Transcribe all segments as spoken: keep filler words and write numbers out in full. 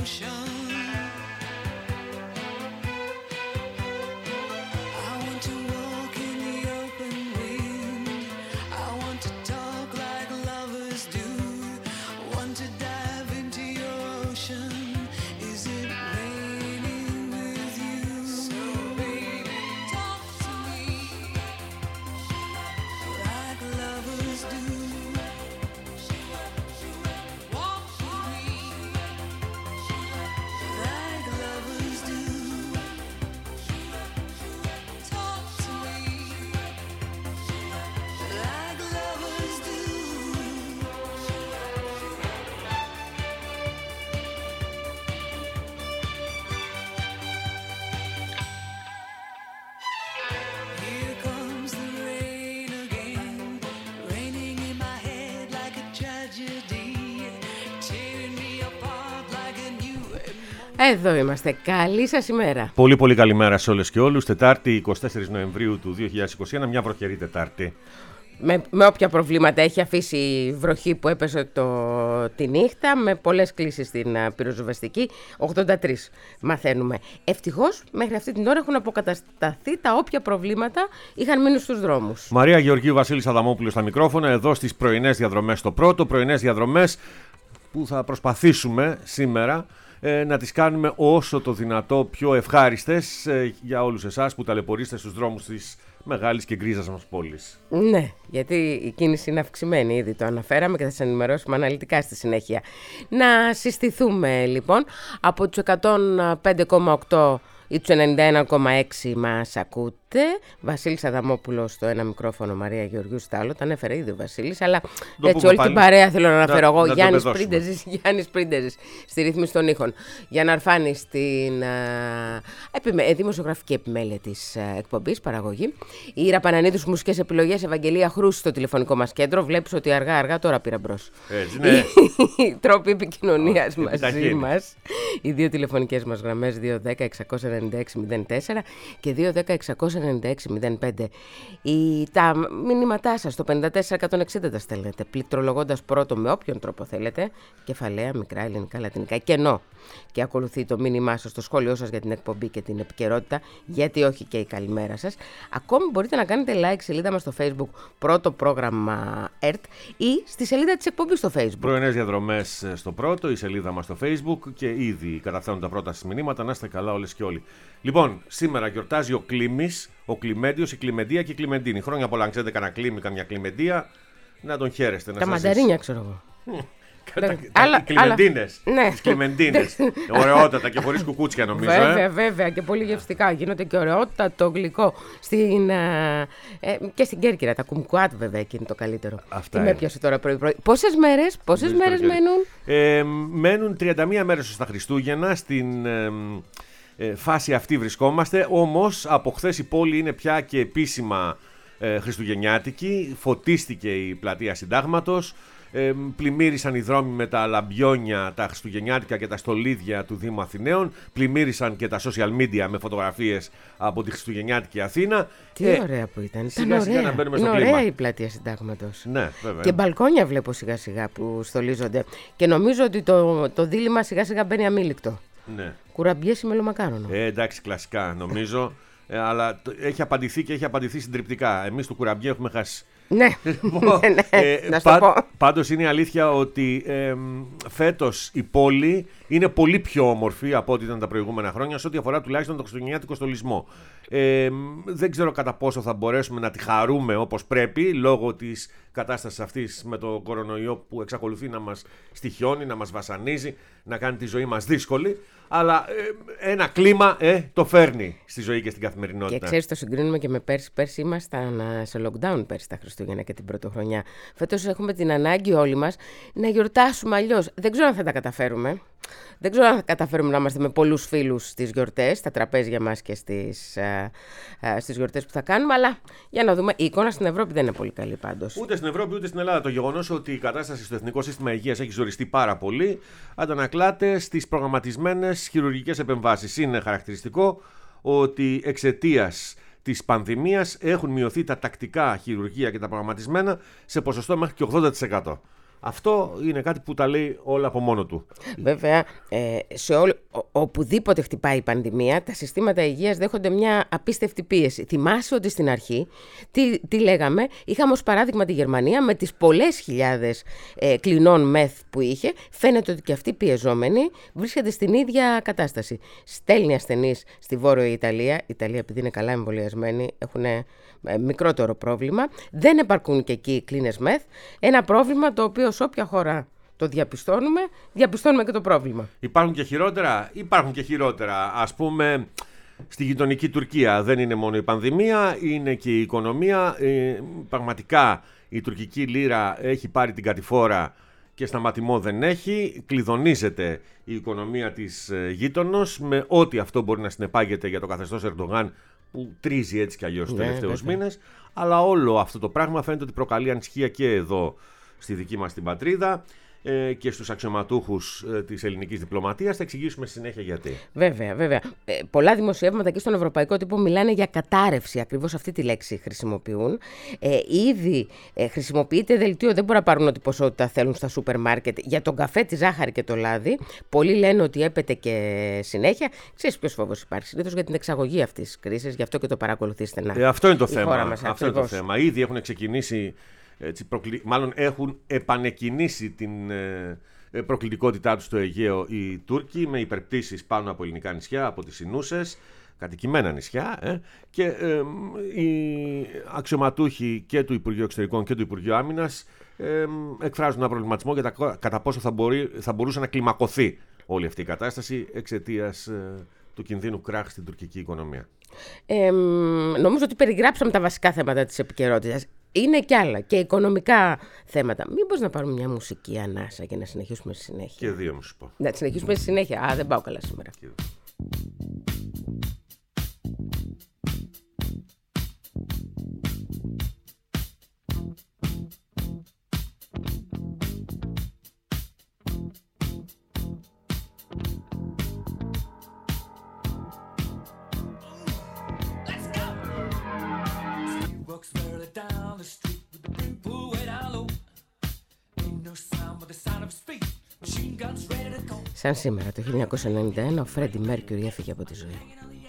Εδώ είμαστε. Καλή σας ημέρα. Πολύ πολύ καλημέρα σε όλες και όλους. Τετάρτη εικοστή τέταρτη Νοεμβρίου του δύο χιλιάδες είκοσι ένα, μια βροχερή Τετάρτη. Με, με όποια προβλήματα έχει αφήσει η βροχή που έπεσε το, τη νύχτα, με πολλές κλήσεις στην uh, πυροσβεστική, ογδόντα τρία μαθαίνουμε. Ευτυχώς μέχρι αυτή την ώρα έχουν αποκατασταθεί τα όποια προβλήματα είχαν μείνει στους δρόμους. Μαρία Γεωργίου, Βασίλης Αδαμόπουλος στα μικρόφωνα, εδώ στις πρωινές διαδρομές στο πρώτο. Πρωινές διαδρομές που θα προσπαθήσουμε σήμερα ε, να τις κάνουμε όσο το δυνατό πιο ευχάριστες ε, για όλους εσάς που ταλαιπωρείστε στους δρόμους της μεγάλης και γκρίζας μας πόλης. Ναι, γιατί η κίνηση είναι αυξημένη, ήδη το αναφέραμε και θα σας ενημερώσουμε αναλυτικά στη συνέχεια. Να συστηθούμε λοιπόν από τους εκατόν πέντε κόμμα οκτώ ή τους ενενήντα ένα κόμμα έξι μας ακούτε. Βασίλης Αδαμόπουλος στο ένα μικρόφωνο, Μαρία Γεωργίου στο άλλο. Τα ανέφερε ήδη ο Βασίλης, αλλά το έτσι όλη πάλι την παρέα θέλω να αναφέρω εγώ. Να Γιάννης Πρίντεζης, Γιάννης Πρίντεζης στη ρύθμιση των ήχων. Για να αρφάνει στην α, επιμέ, δημοσιογραφική επιμέλεια της α, εκπομπής, παραγωγή. Η Ήρα Πανανίδου, μουσικές επιλογές, Ευαγγελία Χρούση στο τηλεφωνικό μας κέντρο. Βλέπεις ότι αργά-αργά τώρα πήρα μπρος. Έτσι, ναι. Οι τρόποι επικοινωνίας oh, μαζί μας. Οι δύο τηλεφωνικές μας γραμμές δύο δέκα εξακόσια ενενήντα έξι μηδέν τέσσερα και δύο δέκα εξακόσια ενενήντα έξι μηδέν πέντε. Η, τα μηνύματά σας στο πενήντα τέσσερα εκατόν εξήντα τα στέλνετε, πληκτρολογώντας πρώτο με όποιον τρόπο θέλετε, κεφαλαία, μικρά, ελληνικά, λατινικά, κενό. Και ακολουθεί το μήνυμά σας, το σχόλιο σας για την εκπομπή και την επικαιρότητα, γιατί όχι και η καλημέρα σας. Ακόμη μπορείτε να κάνετε like σελίδα μας στο Facebook, πρώτο πρόγραμμα ΕΡΤ, ή στη σελίδα της εκπομπής στο Facebook. Πρωινές διαδρομές στο πρώτο, η σελίδα μας στο Facebook, και ήδη καταφθάνουν τα πρώτα σας μηνύματα. Να είστε καλά όλες και όλοι. Λοιπόν, σήμερα γιορτάζει ο Κλίμης, ο Κλιμέντιος, η Κλιμεντία και η Κλιμεντίνη. Χρόνια πολλά, αν ξέρετε κανένα Κλίμη, καμιά Κλιμεντία, να τον χαίρεστε. Τα μανταρίνια, ξέρω εγώ. Οι Κλιμεντίνες, ναι. Τις Κλιμεντίνες. Ωραιότατα και χωρίς κουκούτσια, νομίζω. Βέβαια, ε? βέβαια, και πολύ γευστικά. Γίνονται και ωραιότατο γλυκό. Στην, ε, ε, και στην Κέρκυρα, τα κουμκουάτ, βέβαια, εκεί είναι το καλύτερο. Αυτά Τι με πιάσε τώρα πρωί-πρωί. Πόσες μέρες, πόσες μέρες μένουν? Ε, μένουν τριάντα μία μέρες στα Χριστούγεννα. Στην ε, ε, φάση αυτή βρισκόμαστε. Όμως, από χθες η πόλη είναι πια και επίσημα ε, χριστουγεννιάτικη. Φωτίστηκε η πλατεία Συντάγματος. Ε, πλημμύρισαν οι δρόμοι με τα λαμπιόνια, τα χριστουγεννιάτικα και τα στολίδια του Δήμου Αθηναίων. Πλημμύρισαν και τα social media με φωτογραφίες από τη χριστουγεννιάτικη Αθήνα. Τι ε, ωραία που ήταν. Σιγά ήταν σιγά ωραία. να μπαίνουμε στο είναι κλίμα. Ωραία η πλατεία Συντάγματος. Ναι, βέβαια. Και μπαλκόνια βλέπω σιγά σιγά που στολίζονται. Και νομίζω ότι το, το δίλημμα σιγά σιγά μπαίνει αμήλικτο. Ναι. Κουραμπιές ή μελομακάρονο. Ε, εντάξει, κλασικά νομίζω. ε, αλλά το, έχει απαντηθεί και έχει απαντηθεί συντριπτικά. Εμείς του κουραμπιέ έχουμε χάσει. Ναι, ναι, ε, να σου το πω. Πάντως είναι αλήθεια ότι ε, φέτος η πόλη είναι πολύ πιο όμορφη από ό,τι ήταν τα προηγούμενα χρόνια σε ό,τι αφορά τουλάχιστον το χριστουγεννιάτικο στολισμό. Ε, δεν ξέρω κατά πόσο θα μπορέσουμε να τη χαρούμε όπως πρέπει λόγω της κατάστασης αυτής με το κορονοϊό που εξακολουθεί να μας στοιχιώνει, να μας βασανίζει, να κάνει τη ζωή μας δύσκολη. Αλλά ε, ένα κλίμα ε, το φέρνει στη ζωή και στην καθημερινότητα. Και ξέρεις, το συγκρίνουμε και με πέρσι. Πέρσι ήμασταν σε lockdown πέρσι τα Χριστούγεννα και την Πρωτοχρονιά. Φέτος έχουμε την ανάγκη όλοι μας να γιορτάσουμε αλλιώς. Δεν ξέρω αν θα τα καταφέρουμε. Δεν ξέρω αν θα καταφέρουμε να είμαστε με πολλούς φίλους στις γιορτές, στα τραπέζια μας και στις, α, α, στις γιορτές που θα κάνουμε. Αλλά για να δούμε, η εικόνα στην Ευρώπη δεν είναι πολύ καλή πάντως. Ούτε στην Ευρώπη ούτε στην Ελλάδα. Το γεγονός ότι η κατάσταση στο Εθνικό Σύστημα Υγείας έχει ζοριστεί πάρα πολύ αντανακλάται στις προγραμματισμένες χειρουργικές επεμβάσεις. Είναι χαρακτηριστικό ότι εξαιτίας της πανδημίας έχουν μειωθεί τα τακτικά χειρουργία και τα προγραμματισμένα σε ποσοστό μέχρι και ογδόντα τοις εκατό. Αυτό είναι κάτι που τα λέει όλα από μόνο του. Βέβαια, ε, σε ό, ο, οπουδήποτε χτυπάει η πανδημία, τα συστήματα υγείας δέχονται μια απίστευτη πίεση. Θυμάσαι ότι στην αρχή, τι, τι λέγαμε, είχαμε ως παράδειγμα τη Γερμανία με τις πολλές χιλιάδες ε, κλινών μεθ που είχε. Φαίνεται ότι και αυτή πιεζόμενη βρίσκεται στην ίδια κατάσταση. Στέλνει ασθενείς στη Βόρεια Ιταλία. Η Ιταλία, επειδή είναι καλά εμβολιασμένη, έχουν ε, μικρότερο πρόβλημα. Δεν επαρκούν και εκεί οι κλίνες μεθ. Ένα πρόβλημα το οποίο σε όποια χώρα το διαπιστώνουμε, διαπιστώνουμε και το πρόβλημα. Υπάρχουν και χειρότερα, υπάρχουν και χειρότερα. Ας πούμε, στη γειτονική Τουρκία δεν είναι μόνο η πανδημία, είναι και η οικονομία. Ε, πραγματικά η τουρκική λίρα έχει πάρει την κατηφόρα και σταματημό δεν έχει. Κλειδονίζεται η οικονομία της ε, γείτονος με ό,τι αυτό μπορεί να συνεπάγεται για το καθεστώς Ερντογάν, που τρίζει έτσι κι αλλιώς τους Ναι, τελευταίους βέβαια. μήνες. Αλλά όλο αυτό το πράγμα φαίνεται ότι προκαλεί ανησυχία και εδώ στη δική μας την πατρίδα ε, και στους αξιωματούχους ε, της ελληνικής διπλωματίας. Θα εξηγήσουμε στη συνέχεια γιατί. Βέβαια, βέβαια. Ε, πολλά δημοσιεύματα και στον ευρωπαϊκό τύπο μιλάνε για κατάρρευση. Ακριβώς αυτή τη λέξη χρησιμοποιούν. Ε, ήδη ε, χρησιμοποιείται δελτίο, δεν μπορούν να πάρουν ό,τι ποσότητα θέλουν στα σούπερ μάρκετ για τον καφέ, τη ζάχαρη και το λάδι. Πολλοί λένε ότι έπεται και συνέχεια. Ξέρεις ποιος φόβος υπάρχει? Συνήθως για την εξαγωγή αυτής της κρίσης, γι' αυτό και το παρακολουθεί στενά. Ε, αυτό είναι το η θέμα. χώρα μας, αυτό είναι το ακριβώς. θέμα. Ήδη έχουν ξεκινήσει, έτσι, προκλη... μάλλον έχουν επανεκκινήσει την ε, ε, προκλητικότητά τους στο Αιγαίο οι Τούρκοι με υπερπτήσεις πάνω από ελληνικά νησιά, από τις Ινούσες, κατοικημένα νησιά, ε, και ε, οι αξιωματούχοι και του Υπουργείου Εξωτερικών και του Υπουργείου Άμυνας ε, εκφράζουν ένα προβληματισμό για τα, κατά πόσο θα, μπορεί, θα μπορούσε να κλιμακωθεί όλη αυτή η κατάσταση εξαιτίας ε, του κινδύνου κράχ στην τουρκική οικονομία. Ε, νομίζω ότι περιγράψαμε τα βασικά θέματα της επικαιρότητας. Είναι κι άλλα και οικονομικά θέματα. Μήπως να πάρουμε μια μουσική ανάσα και να συνεχίσουμε στη συνέχεια? Και δύο μου σου πω. Να τη συνεχίσουμε στη συνέχεια. Α, δεν πάω καλά σήμερα. Και δύο. Σαν σήμερα το χίλια εννιακόσια ενενήντα ένα ο Φρέντι Μέρκιουρι έφυγε από τη ζωή.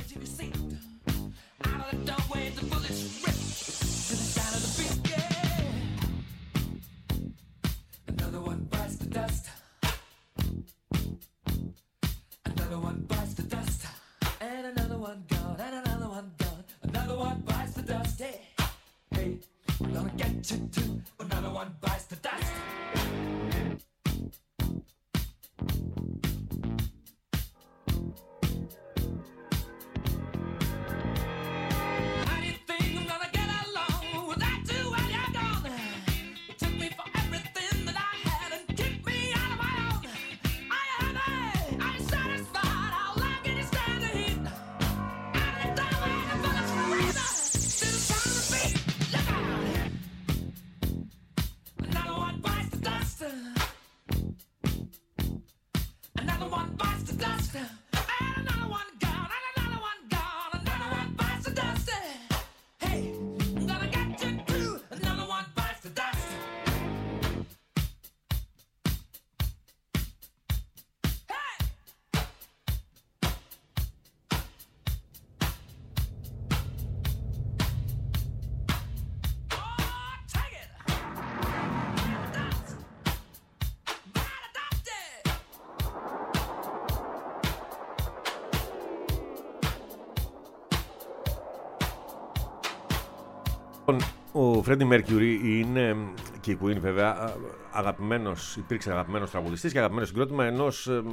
Ο Φρέντι Μέρκιουρι είναι, και η Queen βέβαια, αγαπημένος, υπήρξε αγαπημένος τραγουδιστής και αγαπημένο συγκρότημα ενός ε,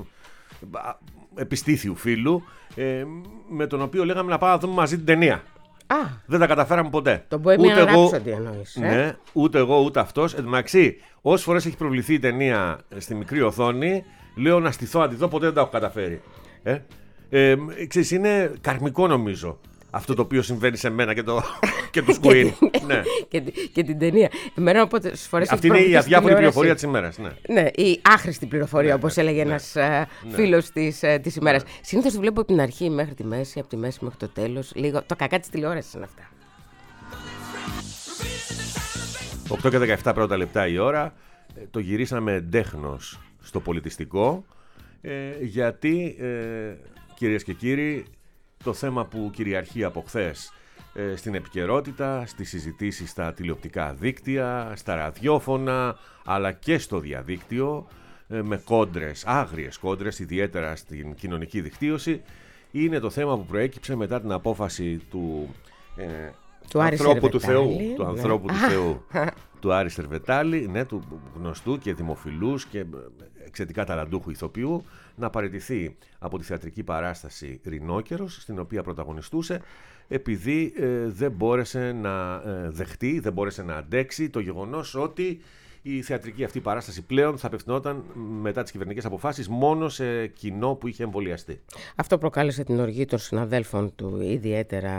επιστήθιου φίλου, ε, με τον οποίο λέγαμε να πάμε να δούμε μαζί την ταινία. Α, δεν τα καταφέραμε ποτέ. Το Bohemian Rhapsody εννοείς, ε? Ναι, ούτε εγώ ούτε αυτός. Εν τω μεταξύ, όσες φορές έχει προβληθεί η ταινία στη μικρή οθόνη, λέω να στηθώ να τη δω, ποτέ δεν τα έχω καταφέρει. Ε? Ε, ξέρεις, είναι καρμικό νομίζω αυτό το οποίο συμβαίνει σε μένα και, το, και τους Queen. Ναι. και, και την ταινία. Εμένα οπότε φορές αυτή είναι η αδιάφορη πληροφορία της ημέρας. Ναι, ναι, η άχρηστη πληροφορία, ναι, όπως ναι, έλεγε ναι, ένας ναι, φίλος της, της ημέρας. Ναι. Συνήθως τη βλέπω από την αρχή μέχρι τη μέση, από τη μέση μέχρι το τέλος. Λίγο το κακά της τηλεόρασης είναι αυτά. οκτώ και δεκαεπτά πρώτα λεπτά η ώρα. το γυρίσαμε εντέχνος στο πολιτιστικό, ε, γιατί, ε, κυρίες και κύριοι, το θέμα που κυριαρχεί από χθες ε, στην επικαιρότητα, στις συζητήσεις στα τηλεοπτικά δίκτυα, στα ραδιόφωνα, αλλά και στο διαδίκτυο, ε, με κόντρες, άγριες κόντρες, ιδιαίτερα στην κοινωνική δικτύωση, είναι το θέμα που προέκυψε μετά την απόφαση του, ε, του ανθρώπου του Θεού, του ναι. ανθρώπου του Θεού, του Άρη Σερβετάλη, ναι, του γνωστού και δημοφιλούς και εξαιρετικά ταλαντούχου ηθοποιού, να παραιτηθεί από τη θεατρική παράσταση Ρινόκερος, στην οποία πρωταγωνιστούσε, επειδή ε, δεν μπόρεσε να ε, δεχτεί, δεν μπόρεσε να αντέξει το γεγονός ότι η θεατρική αυτή παράσταση πλέον θα απευθυνόταν μετά τις κυβερνητικές αποφάσεις μόνο σε κοινό που είχε εμβολιαστεί. Αυτό προκάλεσε την οργή των συναδέλφων του ιδιαίτερα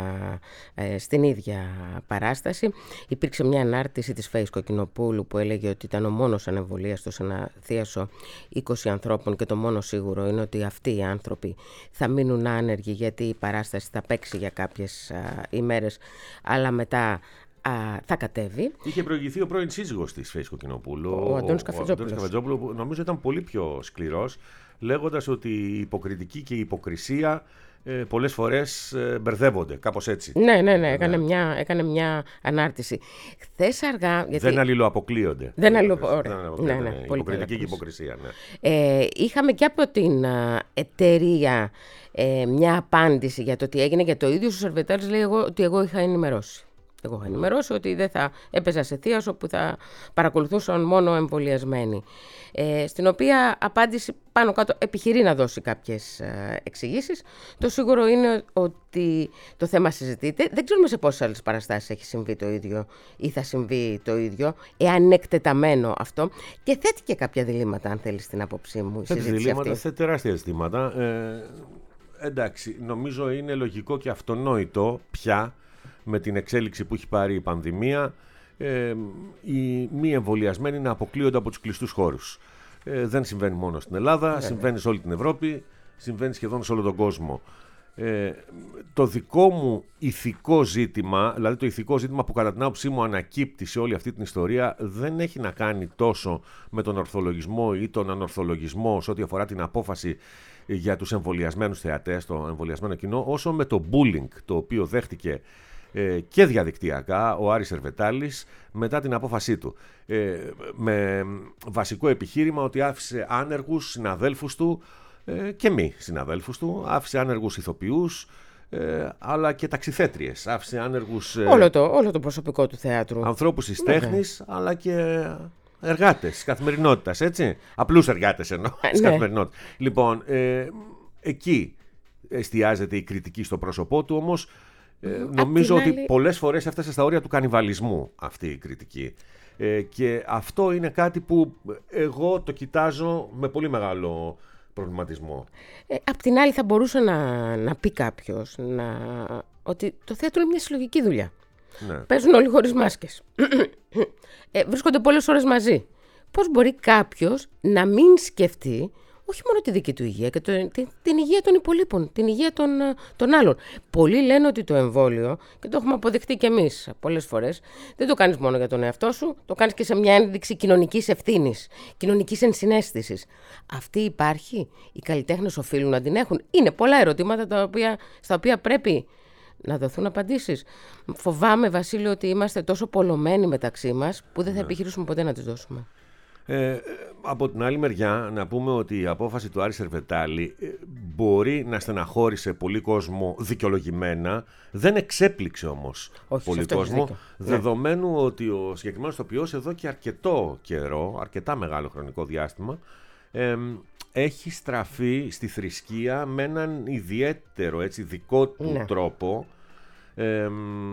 ε, στην ίδια παράσταση. Υπήρξε μια ανάρτηση της Φαΐς Κοκκινοπούλου που έλεγε ότι ήταν ο μόνος ανεμβολίαστος σε ένα θίασο είκοσι ανθρώπων και το μόνο σίγουρο είναι ότι αυτοί οι άνθρωποι θα μείνουν άνεργοι γιατί η παράσταση θα παίξει για κάποιες α, ημέρες, αλλά μετά Α, θα κατέβει. Είχε προηγηθεί ο πρώην σύζυγος της Φαΐς Κοκκινοπούλου, ο Αντώνης Καφετζόπουλος, που νομίζω ήταν πολύ πιο σκληρός, λέγοντας ότι η υποκριτική και η υποκρισία ε, πολλές φορές ε, μπερδεύονται, κάπως έτσι. Ναι, ναι, ναι, έκανε, ναι. Μια, έκανε μια ανάρτηση. Χθες αργά. Γιατί... Δεν αλληλοαποκλείονται. Δεν αλληλοαποκλείονται. Ναι, ναι, ναι, υποκριτική και υποκρισία. Ναι. Ε, είχαμε και από την uh, εταιρεία ε, μια απάντηση για το τι έγινε, για το ίδιο ο Σερβετάλης λέει εγώ, ότι εγώ είχα ενημερώσει. Εγώ είχα ενημερώσει ότι δεν θα έπαιζα σε θίασο που θα παρακολουθούσαν μόνο εμβολιασμένοι. Ε, στην οποία απάντηση πάνω κάτω επιχειρεί να δώσει κάποιες ε, εξηγήσεις. Το σίγουρο είναι ότι το θέμα συζητείται. Δεν ξέρουμε σε πόσες άλλες παραστάσεις έχει συμβεί το ίδιο ή θα συμβεί το ίδιο, εάν είναι εκτεταμένο αυτό. Και θέτει και κάποια διλήμματα, αν θέλει, στην άποψή μου η θέτει συζήτηση διλήμματα, αυτή. Θέτει τεράστια ζητήματα. Ε, εντάξει, νομίζω είναι λογικό και αυτονόητο πια, με την εξέλιξη που έχει πάρει η πανδημία, ε, οι μη εμβολιασμένοι να αποκλείονται από τους κλειστούς χώρους. Ε, δεν συμβαίνει μόνο στην Ελλάδα, yeah. συμβαίνει σε όλη την Ευρώπη, συμβαίνει σχεδόν σε όλο τον κόσμο. Ε, το δικό μου ηθικό ζήτημα, δηλαδή το ηθικό ζήτημα που κατά την άποψή μου ανακύπτει σε όλη αυτή την ιστορία, δεν έχει να κάνει τόσο με τον ορθολογισμό ή τον ανορθολογισμό σε ό,τι αφορά την απόφαση για τους εμβολιασμένους θεατές, το εμβολιασμένο κοινό, όσο με το bullying το οποίο δέχτηκε και διαδικτυακά ο Άρης Σερβετάλης μετά την απόφασή του, ε, με βασικό επιχείρημα ότι άφησε άνεργους συναδέλφους του ε, και μη συναδέλφους του, άφησε άνεργους ηθοποιούς ε, αλλά και ταξιθέτριες, άφησε άνεργους ε, όλο, το, όλο το προσωπικό του θεάτρου, ανθρώπους της τέχνης, αλλά και εργάτες της καθημερινότητας, έτσι, απλούς εργάτες εννοώ της ναι. καθημερινότητας. Λοιπόν, ε, εκεί εστιάζεται η κριτική στο πρόσωπό του, όμως Ε, νομίζω ότι άλλη... πολλές φορές έφτασε στα όρια του κανιβαλισμού αυτή η κριτική. Ε, και αυτό είναι κάτι που εγώ το κοιτάζω με πολύ μεγάλο προβληματισμό. Ε, απ' την άλλη θα μπορούσε να, να πει κάποιος να... ότι το θέατρο είναι μια συλλογική δουλειά. Ναι. Παίζουν όλοι χωρίς μάσκες. ε, βρίσκονται πολλές ώρες μαζί. Πώς μπορεί κάποιος να μην σκεφτεί όχι μόνο τη δική του υγεία, και το, την, την υγεία των υπολείπων, την υγεία των, των άλλων. Πολλοί λένε ότι το εμβόλιο, και το έχουμε αποδεχτεί κι εμείς πολλές φορές, δεν το κάνεις μόνο για τον εαυτό σου, το κάνεις και σε μια ένδειξη κοινωνικής ευθύνης, κοινωνικής ενσυναίσθησης. Αυτή υπάρχει, οι καλλιτέχνες οφείλουν να την έχουν. Είναι πολλά ερωτήματα τα οποία, στα οποία πρέπει να δοθούν απαντήσεις. Φοβάμαι, Βασίλειο, ότι είμαστε τόσο πολλωμένοι μεταξύ μας που δεν θα επιχειρήσουμε ποτέ να τις δώσουμε. Ε, από την άλλη μεριά να πούμε ότι η απόφαση του Άρη Σερβετάλη ε, μπορεί να στεναχώρησε πολύ κόσμο δικαιολογημένα, δεν εξέπληξε όμως όχι, πολύ κόσμο, δεδομένου ναι. ότι ο συγκεκριμένος ηθοποιός εδώ και αρκετό καιρό, αρκετά μεγάλο χρονικό διάστημα, ε, έχει στραφεί στη θρησκεία με έναν ιδιαίτερο, έτσι, δικό του ναι. τρόπο, ε,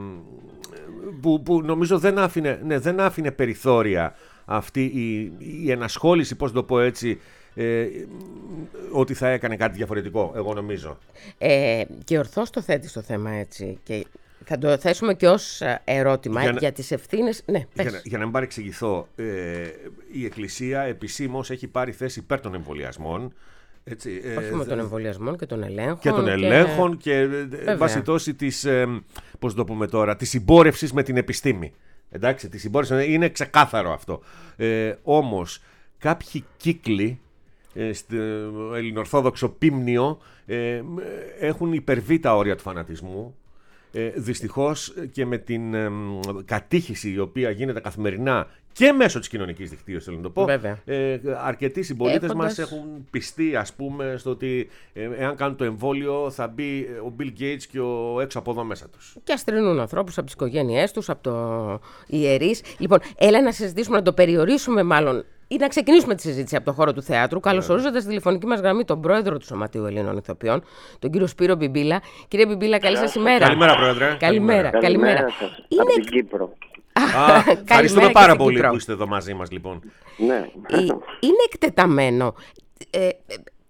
που, που νομίζω δεν άφηνε, ναι, δεν άφηνε περιθώρια αυτή η, η ενασχόληση, πώς το πω έτσι, ε, ότι θα έκανε κάτι διαφορετικό, εγώ νομίζω. Ε, και ορθώς το θέτει το θέμα έτσι. Και θα το θέσουμε και ως ερώτημα για, για τις ευθύνες. Ναι, για, να, για να μην παρεξηγηθώ, ε, η Εκκλησία επισήμως έχει πάρει θέση υπέρ των εμβολιασμών. Έτσι, όχι με των εμβολιασμών και των ελέγχων. Και των ελέγχων και, και βάσει τόση της, ε, πώς το πούμε τώρα, της συμπόρευσης με την επιστήμη. Εντάξει, τη συμπόρευση είναι ξεκάθαρο αυτό. Ε, όμως κάποιοι κύκλοι ε, στο ελληνοορθόδοξο πίμνιο ε, έχουν υπερβεί τα όρια του φανατισμού. Ε, δυστυχώς και με την ε, κατήχηση η οποία γίνεται καθημερινά και μέσω της κοινωνικής δικτύωσης, θέλω να το πω, ε, αρκετοί συμπολίτες Έχοντας... μας έχουν πιστεί, ας πούμε, στο ότι ε, εάν κάνουν το εμβόλιο θα μπει ο Bill Gates και ο έξω από εδώ μέσα τους. Και αστρινούν ανθρώπους από τις οικογένειές τους, από το ιερείς. Λοιπόν, έλα να συζητήσουμε, να το περιορίσουμε μάλλον, ή να ξεκινήσουμε τη συζήτηση από το χώρο του θεάτρου, καλωσορίζοντας στη τηλεφωνική μας γραμμή τον πρόεδρο του Σωματείου Ελλήνων Ηθοποιών, τον κύριο Σπύρο Μπιμπίλα. Κύριε Μπιμπίλα, καλή σας ημέρα. Καλημέρα, πρόεδρε. Καλημέρα. Καλημέρα. Καλημέρα. Είναι... Από την Κύπρο. Α, ευχαριστούμε πάρα πολύ που είστε εδώ μαζί μας, λοιπόν. Ναι. Είναι εκτεταμένο. Ε, ε,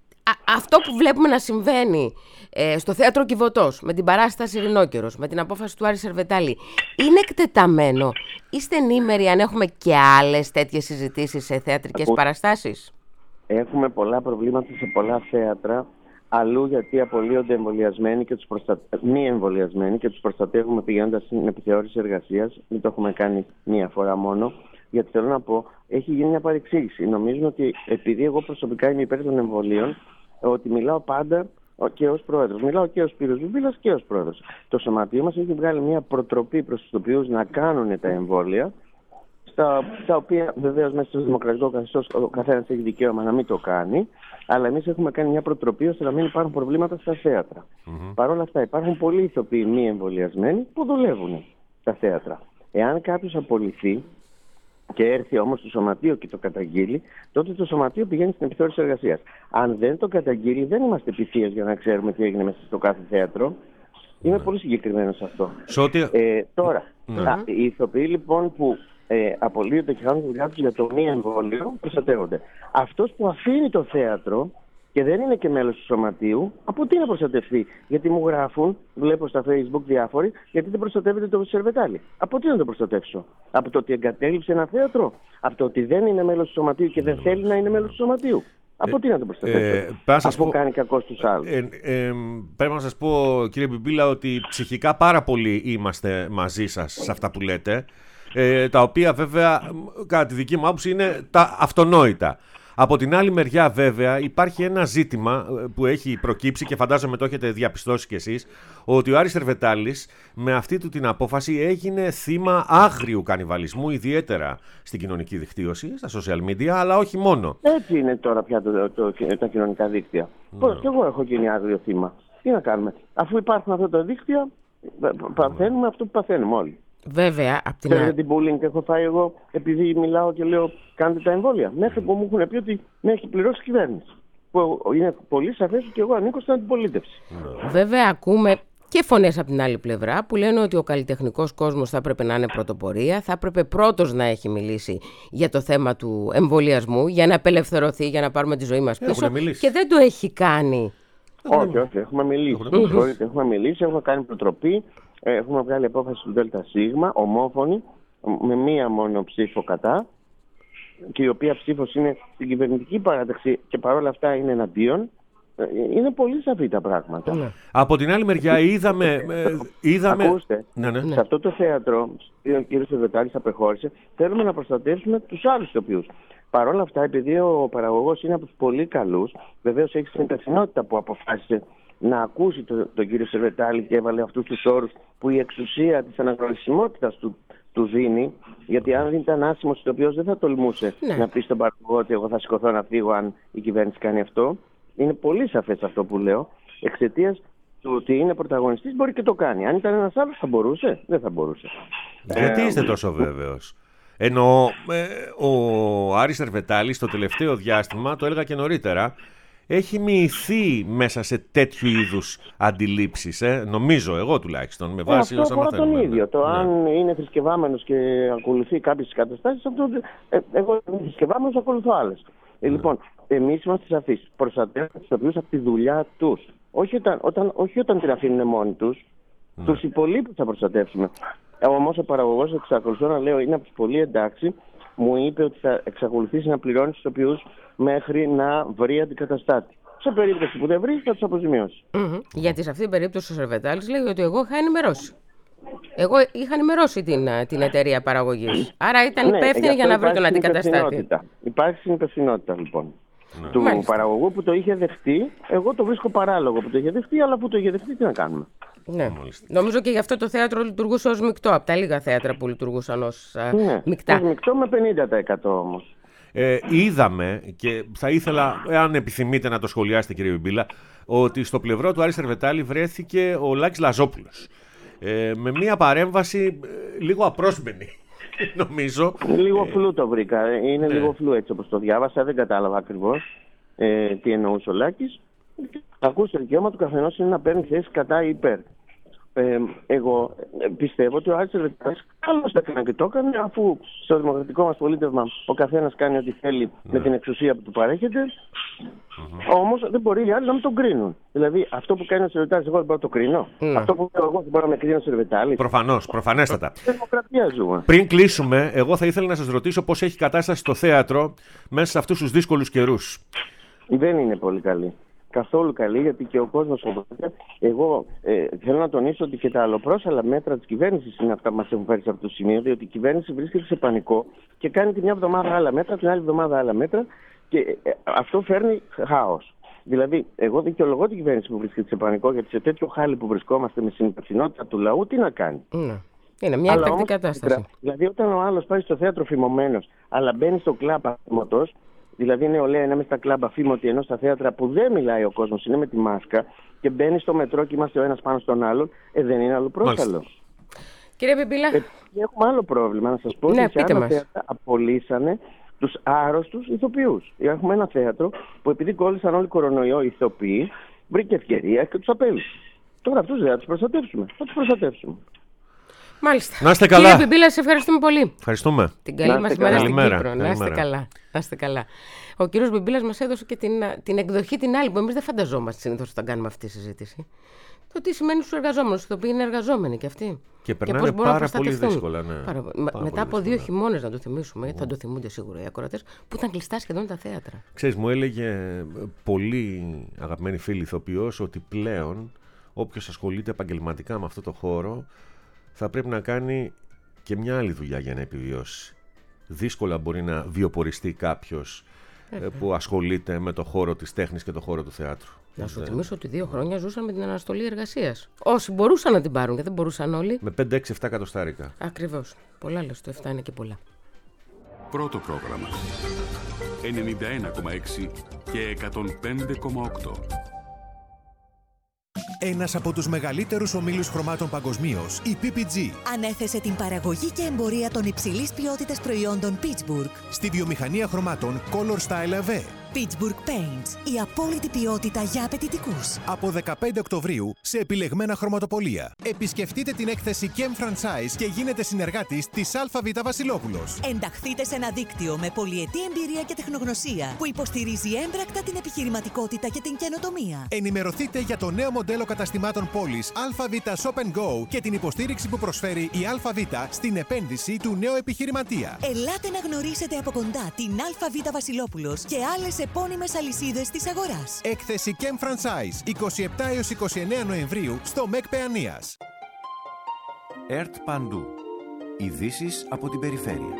α, αυτό που βλέπουμε να συμβαίνει ε, στο Θέατρο Κιβωτός, με την παράσταση Ρινόκερος, με την απόφαση του Άρη Σερβετάλη, είναι εκτεταμένο. Είστε ενήμεροι αν έχουμε και άλλες τέτοιες συζητήσεις σε θεατρικές Ακού... παραστάσεις? Έχουμε πολλά προβλήματα σε πολλά θέατρα. Αλλού γιατί απολύονται εμβολιασμένοι και τους προστα... μη εμβολιασμένοι και τους προστατεύουμε πηγαίνοντας στην επιθεώρηση εργασίας. Μην το έχουμε κάνει μία φορά μόνο. Γιατί θέλω να πω, έχει γίνει μια παρεξήγηση. Νομίζουν ότι επειδή εγώ προσωπικά είμαι υπέρ των εμβολίων, ότι μιλάω πάντα και ως πρόεδρος. Μιλάω και ως Σπύρος Μπιμπίλας και ως πρόεδρος. Το Σωματείο μας έχει βγάλει μια προτροπή προς τους τοπιούς να κάνουν τα εμβόλια, στα, τα οποία βεβαίως μέσα στο δημοκρατικό καθεστώς ο καθένας έχει δικαίωμα να μην το κάνει, αλλά εμείς έχουμε κάνει μια προτροπή ώστε να μην υπάρχουν προβλήματα στα θέατρα. Mm-hmm. Παρ' όλα αυτά υπάρχουν πολλοί ηθοποιοί μη εμβολιασμένοι που δουλεύουν στα θέατρα. Εάν κάποιος απολυθεί και έρθει όμως στο Σωματείο και το καταγγείλει, τότε το Σωματείο πηγαίνει στην επιθεώρηση εργασίας. Αν δεν το καταγγείλει, δεν είμαστε πειθείες για να ξέρουμε τι έγινε μέσα στο κάθε θέατρο. Είμαι mm. πολύ συγκεκριμένος σε αυτό. Ότι... Ε, τώρα, mm. α, οι ηθοποιοί λοιπόν που ε, απολύονται και κάνουν τη δουλειά τους για το μη εμβόλιο, προστατεύονται. Αυτός που αφήνει το θέατρο και δεν είναι και μέλος του Σωματείου, από τι να προστατευτεί? Γιατί μου γράφουν, βλέπω στα Facebook διάφοροι, γιατί δεν προστατεύεται το Σερβετάλη. Από τι να το προστατεύσω? Από το ότι εγκατέλειψε ένα θέατρο? Από το ότι δεν είναι μέλος του Σωματείου και δεν θέλει να είναι μέλος του Σωματείου? Από ε, τι να το προστατεύσω? Ε, αφού πω, κάνει κακό στους άλλους. Ε, ε, πρέπει να σας πω, κύριε Μπιμπίλα, ότι ψυχικά πάρα πολύ είμαστε μαζί σας σε αυτά που λέτε, ε, τα οποία βέβαια, κατά τη δική μου άποψη, είναι τα αυτονόητα. Από την άλλη μεριά, βέβαια, υπάρχει ένα ζήτημα που έχει προκύψει και φαντάζομαι το έχετε διαπιστώσει κι εσείς, ότι ο Άρης Σερβετάλης με αυτή του την απόφαση έγινε θύμα άγριου κανιβαλισμού, ιδιαίτερα στην κοινωνική δικτύωση, στα social media, αλλά όχι μόνο. Έτσι είναι τώρα πια το, το, το, τα κοινωνικά δίκτυα. Ναι. Κι εγώ έχω γίνει άγριο θύμα. Τι να κάνουμε? Αφού υπάρχουν αυτά τα δίκτυα, παθαίνουμε αυτό που παθαίνουμε όλοι. Βέβαια, απ' την άλλη. την bullying έχω φάει εγώ επειδή μιλάω και λέω κάντε τα εμβόλια. Μέχρι που μου έχουν πει ότι με έχει πληρώσει η κυβέρνηση. Που είναι πολύ σαφές ότι εγώ ανήκω στην αντιπολίτευση. Βέβαια, ακούμε και φωνές από την άλλη πλευρά που λένε ότι ο καλλιτεχνικός κόσμος θα έπρεπε να είναι πρωτοπορία, θα έπρεπε πρώτος να έχει μιλήσει για το θέμα του εμβολιασμού, για να απελευθερωθεί, για να πάρουμε τη ζωή μας πίσω. Και δεν το έχει κάνει. Όχι, όχι, έχουμε μιλήσει. Mm-hmm. Έχουμε μιλήσει, έχουμε κάνει προτροπή. Έχουμε βγάλει απόφαση του ΔΣ, ομόφωνη, με μία μόνο ψήφο κατά, και η οποία ψήφος είναι στην κυβερνητική παράταξη και παρόλα αυτά είναι εναντίον. Είναι πολύ σαφή τα πράγματα. Ναι. Από την άλλη μεριά είδαμε... είδαμε... Ακούστε, ναι, ναι. Σε αυτό το θέατρο, ο κ. Σερβετάλης απεχώρησε, θέλουμε να προστατεύσουμε τους άλλους τοπιούς. Παρ' όλα αυτά, επειδή ο παραγωγός είναι από τους πολύ καλούς, βεβαίως έχει την υπευθυνότητα που αποφάσισε να ακούσει τον το κύριο Σερβετάλη και έβαλε αυτούς τους όρους που η εξουσία της αναγνωρισιμότητας του, του δίνει, γιατί αν δεν ήταν άσημος ο οποίος δεν θα τολμούσε ναι. να πει στον παραγωγό ότι εγώ θα σηκωθώ να φύγω αν η κυβέρνηση κάνει αυτό. Είναι πολύ σαφές αυτό που λέω. Εξαιτίας του ότι είναι πρωταγωνιστής μπορεί και το κάνει. Αν ήταν ένας άλλος θα μπορούσε, δεν θα μπορούσε. Γιατί είστε τόσο βέβαιος? Ενώ ε, ο Άρης Σερβετάλης το τελευταίο διάστημα, το έλεγα και νωρίτερα, έχει μοιηθεί μέσα σε τέτοιου είδους αντιλήψεις, ε? νομίζω εγώ τουλάχιστον, με βάση ε, όσα μαθαίνουμε. Αυτό τον ίδιο. Ναι. Το ναι. αν είναι θρησκευάμενος και ακολουθεί κάποιες καταστάσεις, αυτό, ε, εγώ είμαι θρησκευάμενος, ακολουθώ άλλες. Ναι. Ε, λοιπόν, εμείς είμαστε σαφείς. Προστατεύουμε τους οποίους από τη δουλειά τους. Όχι όταν, όταν, όχι όταν την αφήνουν μόνοι τους, ναι. τους υπολείπους θα προστατεύσουμε. Όμως ο παραγωγός, εξακολουθώ να λέω, είναι από τους πολύ εντάξει, μου είπε ότι θα εξακολουθήσει να πληρώνει τους οποίους μέχρι να βρει αντικαταστάτη. Σε περίπτωση που δεν βρει, θα τους αποζημιώσει. Mm-hmm. Γιατί σε αυτή την περίπτωση ο Σερβετάλης λέει ότι εγώ είχα ενημερώσει. Εγώ είχα ενημερώσει την, την εταιρεία παραγωγής. Άρα ήταν Ναι, υπεύθυνη για να βρει τον αντικαταστάτη. συνυπευθυνότητα. Υπάρχει συνυπευθυνότητα λοιπόν. Ναι. Του Μάλιστα. παραγωγού που το είχε δεχτεί, εγώ το βρίσκω παράλογο που το είχε δεχτεί, αλλά που το είχε δεχτεί τι να κάνουμε. Ναι. Νομίζω και γι' αυτό το θέατρο λειτουργούσε ως μεικτό, από τα λίγα θέατρα που λειτουργούσαν ως α, Ναι, μεικτά. ως μεικτό με πενήντα τοις εκατό όμως. Ε, είδαμε, και θα ήθελα, εάν επιθυμείτε να το σχολιάσετε κύριε Μπιμπίλα, ότι στο πλευρό του Άρη Σερβετάλη βρέθηκε ο Λάκης Λαζόπουλος. Ε, με μια παρέμβαση ε, λίγο απρόσμενη, νομίζω. Λίγο φλού το βρήκα. Είναι ναι. λίγο φλού έτσι όπως το διάβασα. Δεν κατάλαβα ακριβώς ε, τι εννοούσε ο Λάκης. Ακούστε, το δικαίωμα του καθενός είναι να παίρνει θέση κατά ή υπέρ. Ε, εγώ πιστεύω ότι ο Άρης Σερβετάλης καλώς το έκανε και το έκανε, αφού στο δημοκρατικό μας πολίτευμα ο καθένας κάνει ό,τι θέλει ναι. με την εξουσία που του παρέχεται. Mm-hmm. Όμως δεν μπορεί οι άλλοι να μην τον κρίνουν. Δηλαδή αυτό που κάνει ο Σερβετάλης, εγώ δεν μπορώ να το κρίνω. Mm. Αυτό που κάνω εγώ δεν μπορώ να με κρίνει ο Σερβετάλης. Προφανώς, προφανέστατα. Δημοκρατία ζούμε. Πριν κλείσουμε, εγώ θα ήθελα να σας ρωτήσω πώς έχει κατάσταση στο θέατρο μέσα σε αυτούς τους δύσκολους καιρούς. Δεν είναι πολύ καλή. Καθόλου καλή, γιατί και ο κόσμος φοβάται. Εγώ ε, θέλω να τονίσω ότι και τα αλλοπρόσαλα μέτρα της κυβέρνησης είναι αυτά που μας έχουν φέρει σε αυτό το σημείο, διότι η κυβέρνηση βρίσκεται σε πανικό και κάνει τη μια εβδομάδα άλλα μέτρα, την άλλη εβδομάδα άλλα μέτρα και ε, αυτό φέρνει χάος. Δηλαδή, εγώ δικαιολογώ την κυβέρνηση που βρίσκεται σε πανικό, γιατί σε τέτοιο χάλι που βρισκόμαστε με συνυπευθυνότητα του λαού, τι να κάνει. Ναι. Είναι μια έκτακτη κατάσταση. Δηλαδή, όταν ο άλλος πάει στο θέατρο φημωμένος, αλλά μπαίνει στο κλαμπ αφημωτός. Δηλαδή, νεολαία είναι μέσα στα κλαμπ αφήμωτοι, ενώ στα θέατρα που δεν μιλάει ο κόσμος είναι με τη μάσκα και μπαίνει στο μετρό και είμαστε ο ένας πάνω στον άλλον, ε, δεν είναι άλλο πρόσφαλο. Κύριε Μπιμπίλα. Ε, έχουμε άλλο πρόβλημα, να σας πω. Ναι, ότι σε άλλα μας. θέατρα απολύσανε τους άρρωστους ηθοποιούς. Έχουμε ένα θέατρο που επειδή κόλλησαν όλοι κορονοϊό ηθοποιοί, βρήκε ευκαιρία και τους απέλυσε. Τώρα αυτούς δεν θα τους προστατεύσουμε. Θα τους προστατεύσουμε. Μάλιστα. Να είστε καλά. Κύριε Μπιμπίλα, σε ευχαριστούμε πολύ. Ευχαριστούμε. Την καλή μας μέρα στην Καλημέρα. Κύπρο. Να είστε καλά. Να είστε καλά. Ο κύριος Μπιμπίλας μας έδωσε και την, την εκδοχή την άλλη που εμείς δεν φανταζόμαστε συνήθως όταν κάνουμε αυτή τη συζήτηση. Το τι σημαίνει στους εργαζόμενους, το οποίο είναι εργαζόμενοι και αυτοί. Και περνάνε πάρα πολύ δύσκολα. Ναι. Πάρα, πάρα μετά πολύ από δύσκολα. Δύο χειμώνες, να το θυμίσουμε, mm. θα το θυμούνται σίγουρα οι ακροατές, που ήταν κλειστά σχεδόν τα θέατρα. Ξέρεις, μου έλεγε πολύ αγαπημένη φίλη ηθοποιός ότι πλέον όποιος ασχολείται επαγγελματικά με αυτό το χώρο θα πρέπει να κάνει και μια άλλη δουλειά για να επιβιώσει. Δύσκολα μπορεί να βιοποριστεί κάποιος ε, που ασχολείται με το χώρο της τέχνης και το χώρο του θεάτρου. Να σου θυμίσω ότι δύο χρόνια ζούσαν με την αναστολή εργασίας. Όσοι μπορούσαν να την πάρουν και δεν μπορούσαν όλοι. Με πέντε έξι επτά εκατοστάρικα. Ακριβώς. Πολλά λες, το επτά είναι και πολλά. Πρώτο πρόγραμμα. ενενήντα ένα κόμμα έξι και εκατόν πέντε κόμμα οκτώ. Ένας από τους μεγαλύτερους ομίλους χρωμάτων παγκοσμίως, η πι πι τζι, ανέθεσε την παραγωγή και εμπορία των υψηλής ποιότητας προϊόντων Pittsburgh στη βιομηχανία χρωμάτων Color Style αβέ. Pittsburgh Paints, η απόλυτη ποιότητα για απαιτητικούς. Από δεκαπέντε Οκτωβρίου σε επιλεγμένα χρωματοπωλεία. Επισκεφτείτε την έκθεση Chem Franchise και γίνετε συνεργάτης της ΑΒ Βασιλόπουλος. Ενταχθείτε σε ένα δίκτυο με πολυετή εμπειρία και τεχνογνωσία που υποστηρίζει έμπρακτα την επιχειρηματικότητα και την καινοτομία. Ενημερωθείτε για το νέο μοντέλο καταστημάτων πόλης ΑΒ Shop and Go και την υποστήριξη που προσφέρει η ΑΒ στην επένδυση του νέου επιχειρηματία. Ελάτε να γνωρίσετε από κοντά την ΑΒ Βασιλόπουλος και άλλες επώνυμες αλυσίδες της αγοράς. Έκθεση Chem Franchise είκοσι επτά έως είκοσι εννέα Νοεμβρίου στο ΜΕΚ Παιανίας. ΕΡΤ Παντού. Ειδήσεις από την περιφέρεια.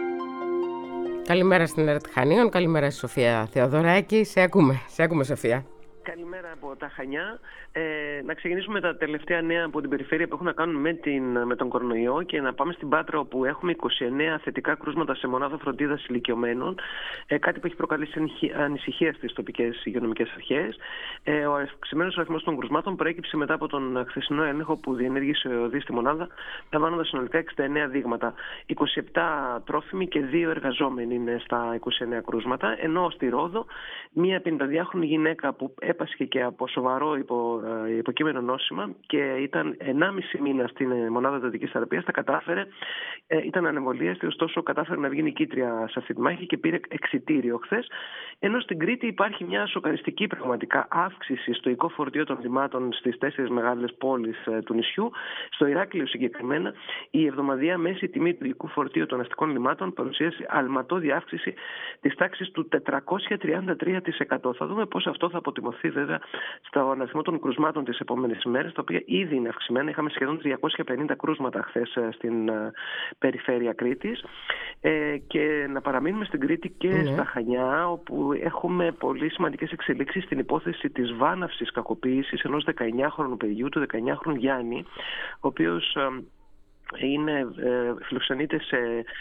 Καλημέρα στην ΕΡΤ Χανίων, καλημέρα στη Σοφία Θεοδωράκη. Σε ακούμε, σε ακούμε Σοφία. Καλημέρα από τα Χανιά. Ε, να ξεκινήσουμε με τα τελευταία νέα από την περιφέρεια που έχουν να κάνουν με, την, με τον κορονοϊό και να πάμε στην Πάτρα, όπου έχουμε είκοσι εννέα θετικά κρούσματα σε μονάδα φροντίδας ηλικιωμένων. Ε, κάτι που έχει προκαλέσει ανησυχία στις τοπικές υγειονομικές αρχές. Ε, ο αυξημένος αριθμός των κρούσματων προέκυψε μετά από τον χθεσινό έλεγχο που διενέργησε ο ΔΗ στη μονάδα, λαμβάνοντας συνολικά εξήντα εννέα δείγματα. είκοσι επτά τρόφιμοι και δύο εργαζόμενοι είναι στα είκοσι εννέα κρούσματα, ενώ στη Ρόδο μία πενηνταδυάχρονη γυναίκα που έπασχε και από σοβαρό υπο, ε, υποκείμενο νόσημα και ήταν ενάμιση μήνα στην μονάδα εντατικής θεραπείας, τα κατάφερε, ε, ήταν ανεμβολίαστη, ωστόσο κατάφερε να βγει νικήτρια σε αυτή τη μάχη και πήρε εξιτήριο χθες. Ενώ στην Κρήτη υπάρχει μια σοκαριστική πραγματικά αύξηση στο οικό φορτίο των λιμάτων στις τέσσερις μεγάλες πόλεις ε, του νησιού. Στο Ηράκλειο συγκεκριμένα, η εβδομαδιαία μέση τιμή του οικού φορτίου των αστικών λιμάτων παρουσίασε αλματώδη αύξηση της τάξης του τετρακόσια τριάντα τρία τοις εκατό. Θα δούμε πώς αυτό θα αποτιμωθεί βέβαια στον αριθμό των κρουσμάτων τις επόμενες ημέρες, τα οποία ήδη είναι αυξημένα. Είχαμε σχεδόν τριακόσια πενήντα κρούσματα χθες στην περιφέρεια Κρήτης. Ε, και να παραμείνουμε στην Κρήτη και ναι. στα Χανιά, όπου έχουμε πολύ σημαντικές εξελίξεις στην υπόθεση της βάναυσης κακοποίησης ενός δεκαεννιάχρονου παιδιού, του δεκαεννιάχρονου Γιάννη, ο οποίος είναι, ε, φιλοξενείται σε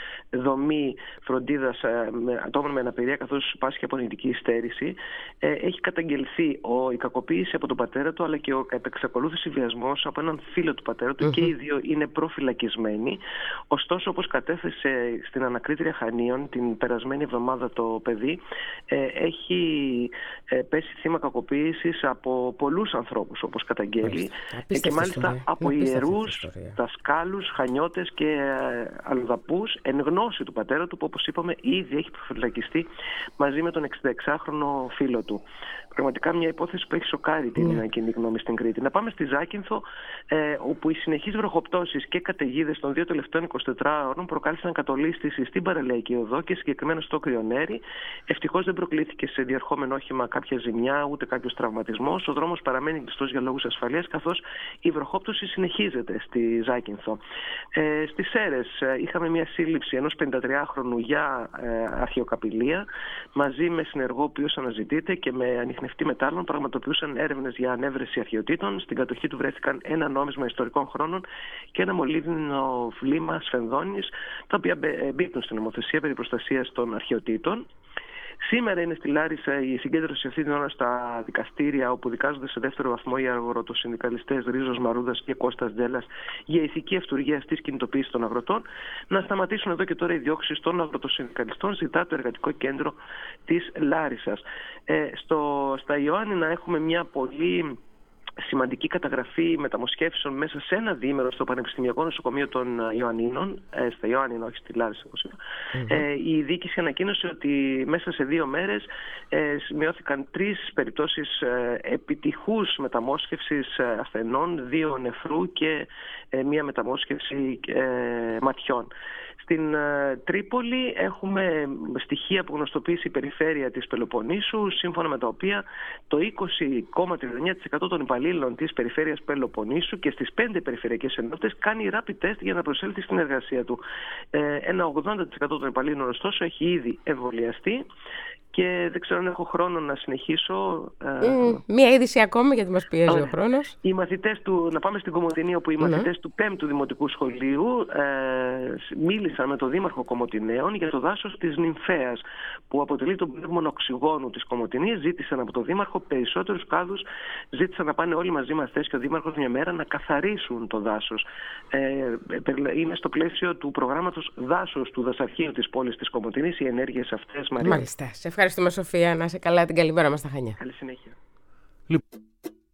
δομή φροντίδας ε, με ατόμων με αναπηρία, καθώς πάσχει από νοητική υστέρηση. Ε, έχει καταγγελθεί ο, η κακοποίηση από τον πατέρα του, αλλά και ο κατά εξακολούθηση βιασμός από έναν φίλο του πατέρα του, mm-hmm. και οι δύο είναι προφυλακισμένοι. Ωστόσο, όπως κατέθεσε στην ανακρίτρια Χανίων την περασμένη εβδομάδα το παιδί, ε, έχει ε, πέσει θύμα κακοποίησης από πολλούς ανθρώπους, όπως καταγγέλει, ε, και μάλιστα ιστορία. από ιερούς, δασκάλους, χανιώτες και αλλοδαπούς, εν γνώση του πατέρα του, που όπως είπαμε ήδη έχει προφυλακιστεί μαζί με τον εξηνταεξάχρονο φίλο του. Πραγματικά μια υπόθεση που έχει σοκάρει την mm. κοινή γνώμη στην Κρήτη. Να πάμε στη Ζάκυνθο, ε, όπου οι συνεχείς βροχοπτώσεις και καταιγίδες των δύο τελευταίων εικοσιτετράωρων προκάλεσαν κατολίσθηση στην παραλιακή οδό και συγκεκριμένα στο Κρυονέρι. Ευτυχώς δεν προκλήθηκε σε διερχόμενο όχημα κάποια ζημιά ούτε κάποιος τραυματισμός. Ο δρόμος παραμένει κλειστός για λόγους ασφαλείας, καθώς η βροχόπτωση συνεχίζεται στη Ζάκυνθο. Ε, στις Σέρρες ε, είχαμε μια σύλληψη ενός πενηντατριάχρονου για ε, αρχαιοκαπηλεία, μαζί με συνεργό ο οποίος αναζητείται και με ανιχνευτή μετάλλων πραγματοποιούσαν έρευνες για ανέβρεση αρχαιοτήτων. Στην κατοχή του βρέθηκαν ένα νόμισμα ιστορικών χρόνων και ένα μολύβδινο βλήμα σφενδόνης, τα οποία μπήκουν στην νομοθεσία περί προστασίας των αρχαιοτήτων. Σήμερα είναι στη Λάρισα η συγκέντρωση αυτή την ώρα στα δικαστήρια, όπου δικάζονται σε δεύτερο βαθμό οι αγροτοσυνδικαλιστές Ρίζος Μαρούδας και Κώστας Ντέλλας για ηθική αυτουργία στις κινητοποίησεις των αγροτών. Να σταματήσουν εδώ και τώρα οι διώξεις των αγροτοσυνδικαλιστών, ζητά το Εργατικό Κέντρο της Λάρισσας. Ε, στο, στα Ιωάννινα έχουμε μια πολύ σημαντική καταγραφή μεταμοσχεύσεων μέσα σε ένα διήμερο στο Πανεπιστημιακό Νοσοκομείο των Ιωαννίνων, ε, στα Ιωάννινα, όχι στη Λάρισα, όπως είπα. Mm-hmm. Ε, η διοίκηση ανακοίνωσε ότι μέσα σε δύο μέρες ε, σημειώθηκαν τρεις περιπτώσεις ε, επιτυχούς μεταμόσχευσης ε, ασθενών, δύο νεφρού και ε, μία μεταμόσχευση ε, ματιών. Στην uh, Τρίπολη έχουμε στοιχεία που γνωστοποίησε η περιφέρεια της Πελοποννήσου, σύμφωνα με τα οποία το είκοσι κόμμα τριάντα εννέα τοις εκατό των υπαλλήλων της περιφέρειας Πελοποννήσου και στις πέντε περιφερειακές ενότητες κάνει rapid test για να προσέλθει στην εργασία του. Ε, ένα ογδόντα τοις εκατό των υπαλλήλων, ωστόσο, έχει ήδη εμβολιαστεί. Και δεν ξέρω αν έχω χρόνο να συνεχίσω. Mm, μία είδηση ακόμη, γιατί μας πιέζει oh. ο χρόνος. Οι μαθητές του, να πάμε στην Κομοτηνή, όπου οι mm. μαθητές του πέμπτου Δημοτικού Σχολείου ε, μίλησαν με τον Δήμαρχο Κομοτηναίων για το δάσος της Νυμφέας, που αποτελεί τον πνεύμονα οξυγόνου της Κομοτηνής. Ζήτησαν από τον Δήμαρχο περισσότερους κάδους, ζήτησαν να πάνε όλοι μαζί μαθητές και ο Δήμαρχος μια μέρα να καθαρίσουν το δάσος. Ε, είναι στο πλαίσιο του προγράμματος δάσος του δασαρχείου της πόλης της Κομοτηνής οι ενέργειες αυτές, Μαρία. Μάλιστα. Ευχαριστούμε, Σοφία. Να είσαι καλά, την καλημέρα μας στα Χανιά. Καλή συνέχεια. Λοιπόν.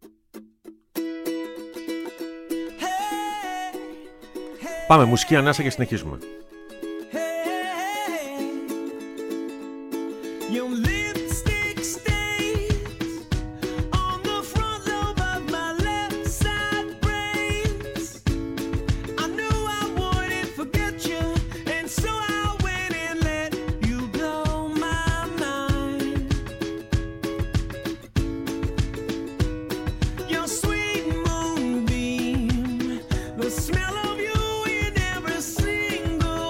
Πάμε, μουσική ανάσα και συνεχίζουμε. Smell of you in every single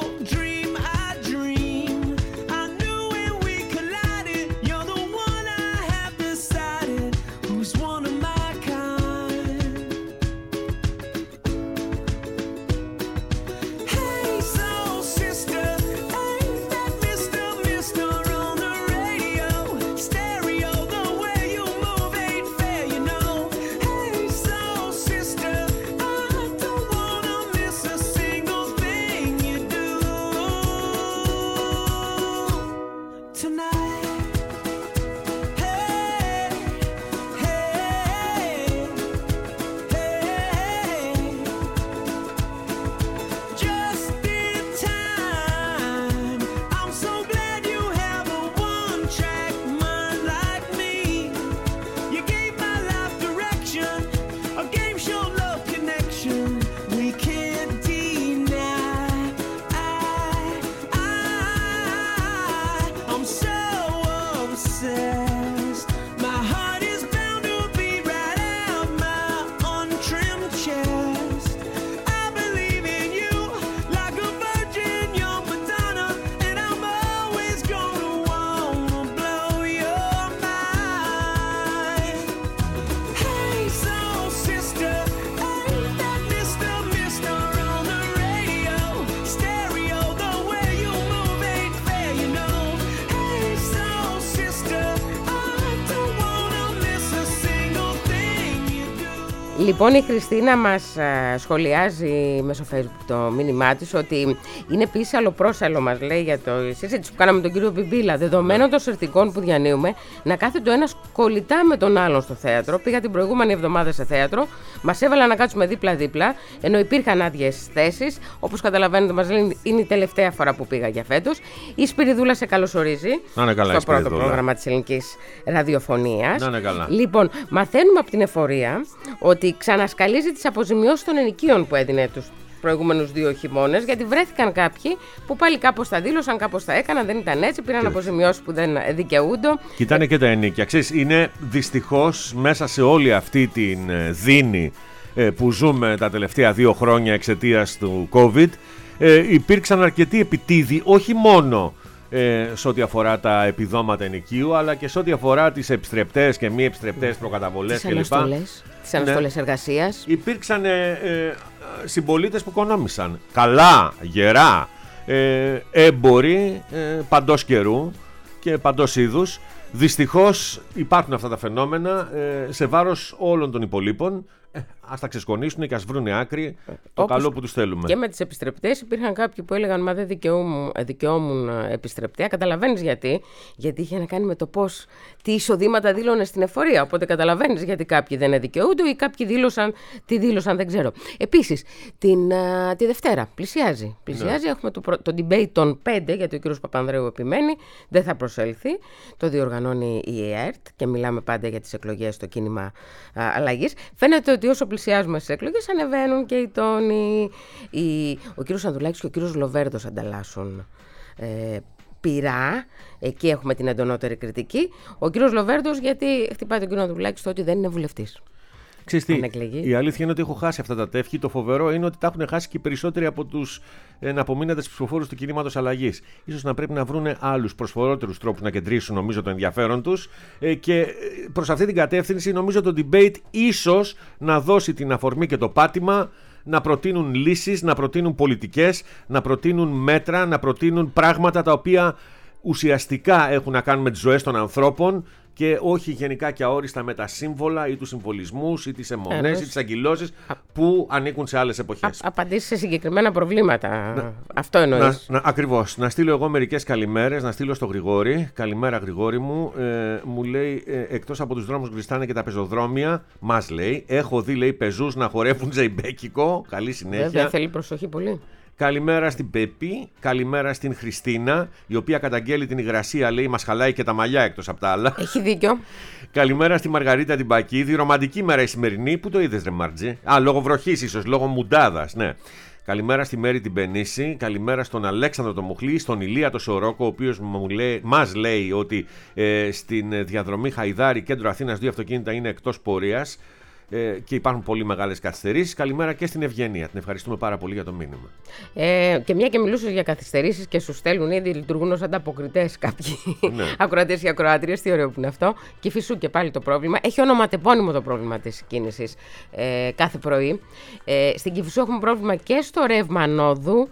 Λοιπόν, η Χριστίνα μας α, σχολιάζει μέσω Facebook το μήνυμά της ότι είναι πίσαλο πρόσαλο, μας λέει, για το συζήτηση που κάναμε με τον κύριο Μπιμπίλα. Δεδομένων των σερτικών που διανύουμε, να κάθεται ο ένας κολλητά με τον άλλον στο θέατρο. Πήγα την προηγούμενη εβδομάδα σε θέατρο, μας έβαλαν να κάτσουμε δίπλα-δίπλα, ενώ υπήρχαν άδειες θέσεις. Όπως καταλαβαίνετε, μας λένε, είναι η τελευταία φορά που πήγα για φέτος. Η Σπυριδούλα σε καλωσορίζει στο πρώτο πρόγραμμα της ελληνικής ραδιοφωνίας. Να είναι καλά. Λοιπόν, μαθαίνουμε από την εφορία ότι ξανασκαλίζει τις αποζημιώσεις των ενοικίων που έδινε τους προηγούμενους δύο χειμώνες, γιατί βρέθηκαν κάποιοι που πάλι κάπως τα δήλωσαν, κάπως τα έκαναν, δεν ήταν έτσι, πήραν και αποζημιώσεις που δεν δικαιούνται. Κοιτάνε και τα ενοίκια. Ξέρεις, είναι δυστυχώς μέσα σε όλη αυτή την δίνη που ζούμε τα τελευταία δύο χρόνια εξαιτίας του COVID, ε, υπήρξαν αρκετοί επιτίδιοι, όχι μόνο Ε, σε ό,τι αφορά τα επιδόματα ενοικίου, αλλά και σε ό,τι αφορά τις επιστρεπτές και μη επιστρεπτές προκαταβολές κλπ. Τις αναστολές, τις αναστολές ναι. εργασίας. Υπήρξαν ε, ε, συμπολίτες που οικονόμησαν. Καλά, γερά, ε, έμποροι ε, παντός καιρού και παντός είδους. Δυστυχώς υπάρχουν αυτά τα φαινόμενα ε, σε βάρος όλων των υπολείπων. Ε, ας τα ξεσκονίσουν και ας βρούνε άκρη το όπως καλό που τους θέλουμε. Και με τις επιστρεπτές υπήρχαν κάποιοι που έλεγαν μα δεν δικαιούμουν, δικαιούμουν επιστρεπτέα. Καταλαβαίνεις γιατί. Γιατί είχε να κάνει με το πώς, τι εισοδήματα δήλωνε στην εφορία. Οπότε καταλαβαίνεις γιατί κάποιοι δεν δικαιούνται ή κάποιοι δήλωσαν, τι δήλωσαν, δεν ξέρω. Επίσης, την, α, τη Δευτέρα πλησιάζει. Πλησιάζει, ναι. Έχουμε το, το debate των πέντε, γιατί ο κ. Παπανδρέου επιμένει, δεν θα προσέλθει. Το διοργανώνει η ΕΡΤ και μιλάμε πάντα για τις εκλογές στο κίνημα αλλαγής. Φαίνεται ότι όσο πλησιάζουμε στις εκλογές ανεβαίνουν και οι τόνοι. Οι... Ο κύριος Ανδρουλάκης και ο κύριος Λοβέρδος ανταλλάσσουν ε, πειρά. Εκεί έχουμε την εντονότερη κριτική. Ο κύριος Λοβέρδος γιατί χτυπάει τον κύριο Ανδρουλάκη στο ότι δεν είναι βουλευτής. Ξέρεις τι, η αλήθεια είναι ότι έχω χάσει αυτά τα τεύχη. Το φοβερό είναι ότι τα έχουν χάσει και οι περισσότεροι από τους εναπομείναντες ψηφοφόρους του κινήματος αλλαγής. Ίσως να πρέπει να βρουν άλλους προσφορότερους τρόπους να κεντρήσουν, νομίζω, το ενδιαφέρον τους. Ε, και προς αυτή την κατεύθυνση, νομίζω το debate ίσως να δώσει την αφορμή και το πάτημα να προτείνουν λύσεις, να προτείνουν πολιτικές, να προτείνουν μέτρα, να προτείνουν πράγματα τα οποία ουσιαστικά έχουν να κάνουν με τις ζωές των ανθρώπων και όχι γενικά και αόριστα με τα σύμβολα ή τους συμβολισμούς ή τις αιμονές ή τις αγκυλώσεις που ανήκουν σε άλλες εποχές. Α, απαντήσεις σε συγκεκριμένα προβλήματα. Να, Αυτό εννοείς. Να, να, ακριβώς. Να στείλω εγώ μερικές καλημέρες, να στείλω στο Γρηγόρη. Καλημέρα, Γρηγόρη μου. Ε, μου λέει, ε, εκτός από τους δρόμους γλιστάνε και τα πεζοδρόμια, μας λέει, έχω δει, λέει, πεζούς να χορεύουν ζεϊμπέκικο. Καλή συνέχεια. Βέβαια, θέλει προσοχή πολύ. Καλημέρα στην Πέπη, καλημέρα στην Χριστίνα, η οποία καταγγέλει την υγρασία, λέει, μας χαλάει και τα μαλλιά εκτός από τα άλλα. Έχει δίκιο. Καλημέρα στη Μαργαρίτα την Πακίδη, ρομαντική μέρα η σημερινή, που το είδες ρε Μαρτζή. Α, λόγω βροχής ίσως, λόγω μουντάδας, ναι. Καλημέρα στη Μέρη την Πενίση, καλημέρα στον Αλέξανδρο το Μουχλή, στον Ηλία το Σορόκο, ο οποίος μας λέει ότι ε, στην διαδρομή Χαϊδάρη, κέντρο Αθήνας, δύο αυτοκίνητα είναι εκτός πορείας. Ε, και υπάρχουν πολύ μεγάλες καθυστερήσεις. Καλημέρα και στην Ευγενία. Την ευχαριστούμε πάρα πολύ για το μήνυμα. Ε, και μια και μιλούσες για καθυστερήσεις και σου στέλνουν ήδη, λειτουργούν ως ανταποκριτές κάποιοι ναι. ακροατές και ακροάτριες. Τι ωραίο που είναι αυτό. Κηφισού και πάλι το πρόβλημα. Έχει ονοματεπώνυμο το πρόβλημα της κίνησης ε, κάθε πρωί. Ε, στην Κηφισού έχουμε πρόβλημα και στο ρεύμα ανόδου.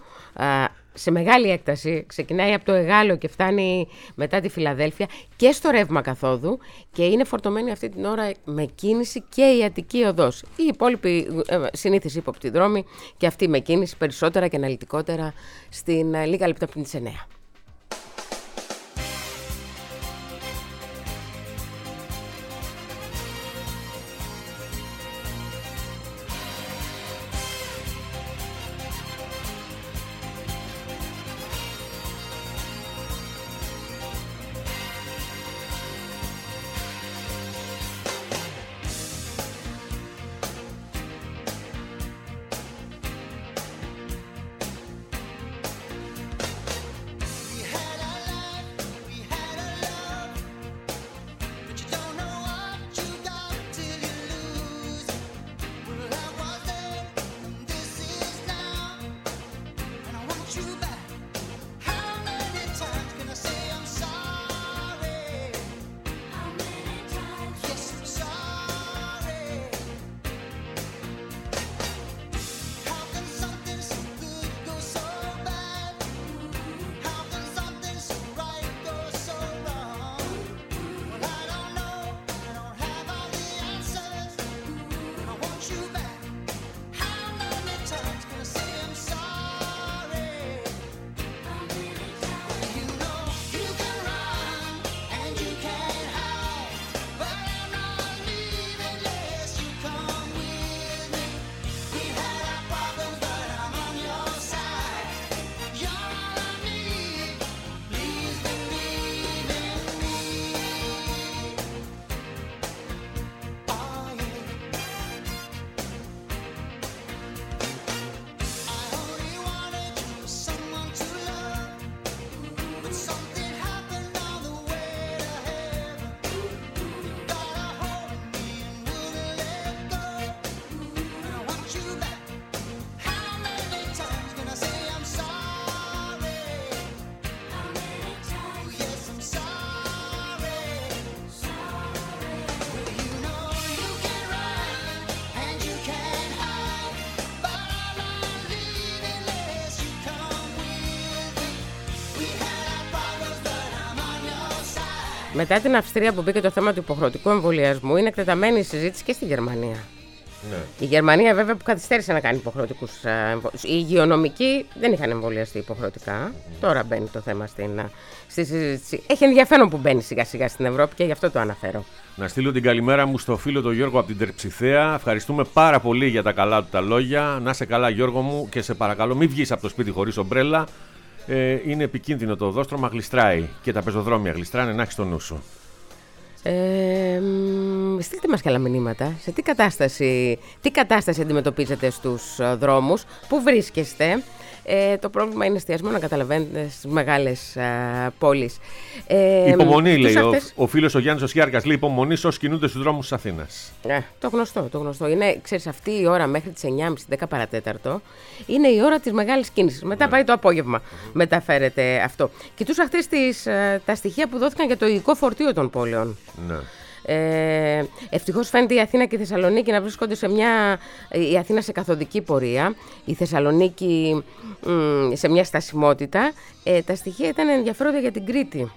Σε μεγάλη έκταση, ξεκινάει από το Εγάλεο και φτάνει μετά τη Φιλαδέλφια και στο ρεύμα καθόδου και είναι φορτωμένη αυτή την ώρα με κίνηση και η Αττική Οδός. Οι υπόλοιποι ε, συνήθεις ύποπτοι δρόμοι και αυτή με κίνηση περισσότερα και αναλυτικότερα στην ε, λίγα λεπτά πριν τις εννέα. Μετά την Αυστρία που μπήκε το θέμα του υποχρεωτικού εμβολιασμού, είναι εκτεταμένη η συζήτηση και στη Γερμανία. Ναι. Η Γερμανία, βέβαια, που καθυστέρησε να κάνει υποχρεωτικούς εμβολιασμούς. Οι υγειονομικοί δεν είχαν εμβολιαστεί υποχρεωτικά. Mm. Τώρα μπαίνει το θέμα στην, στη συζήτηση. Έχει ενδιαφέρον που μπαίνει σιγά-σιγά στην Ευρώπη και γι' αυτό το αναφέρω. Να στείλω την καλημέρα μου στο φίλο τον Γιώργο από την Τερψιθέα. Ευχαριστούμε πάρα πολύ για τα καλά του τα λόγια. Να σε καλά, Γιώργο μου, και σε παρακαλώ, μην βγεις από το σπίτι χωρίς ομπρέλα. Ε, είναι επικίνδυνο το οδόστρωμα, γλιστράει και τα πεζοδρόμια γλιστράνε, να έχεις το νου σου. Ε, στείλτε μας και άλλα μηνύματα. Σε τι κατάσταση, τι κατάσταση αντιμετωπίζετε στους δρόμους, πού βρίσκεστε. Ε, το πρόβλημα είναι εστιασμένο, να καταλαβαίνετε, στις μεγάλες α, πόλεις. Ε, υπομονή, λέει αυτές... ο, ο φίλος ο Γιάννης ο Σιάρκας. Λέει υπομονή όσοι κινούνται στους δρόμους της Αθήνας. Ε, το γνωστό, το γνωστό. Είναι, ξέρεις, αυτή η ώρα μέχρι τις εννιά και μισή, δέκα παρατέταρτο, είναι η ώρα της μεγάλης κίνησης. Μετά ναι. πάει το απόγευμα, mm-hmm. μεταφέρεται αυτό. Κοιτούσα χθες τις, τα στοιχεία που δόθηκαν για το υλικό φορτίο των πόλεων. Ναι. Ε, ευτυχώς φαίνεται η Αθήνα και η Θεσσαλονίκη να βρίσκονται σε μια. Η Αθήνα σε καθοδική πορεία, η Θεσσαλονίκη μ, σε μια στασιμότητα. Ε, τα στοιχεία ήταν ενδιαφέροντα για την Κρήτη.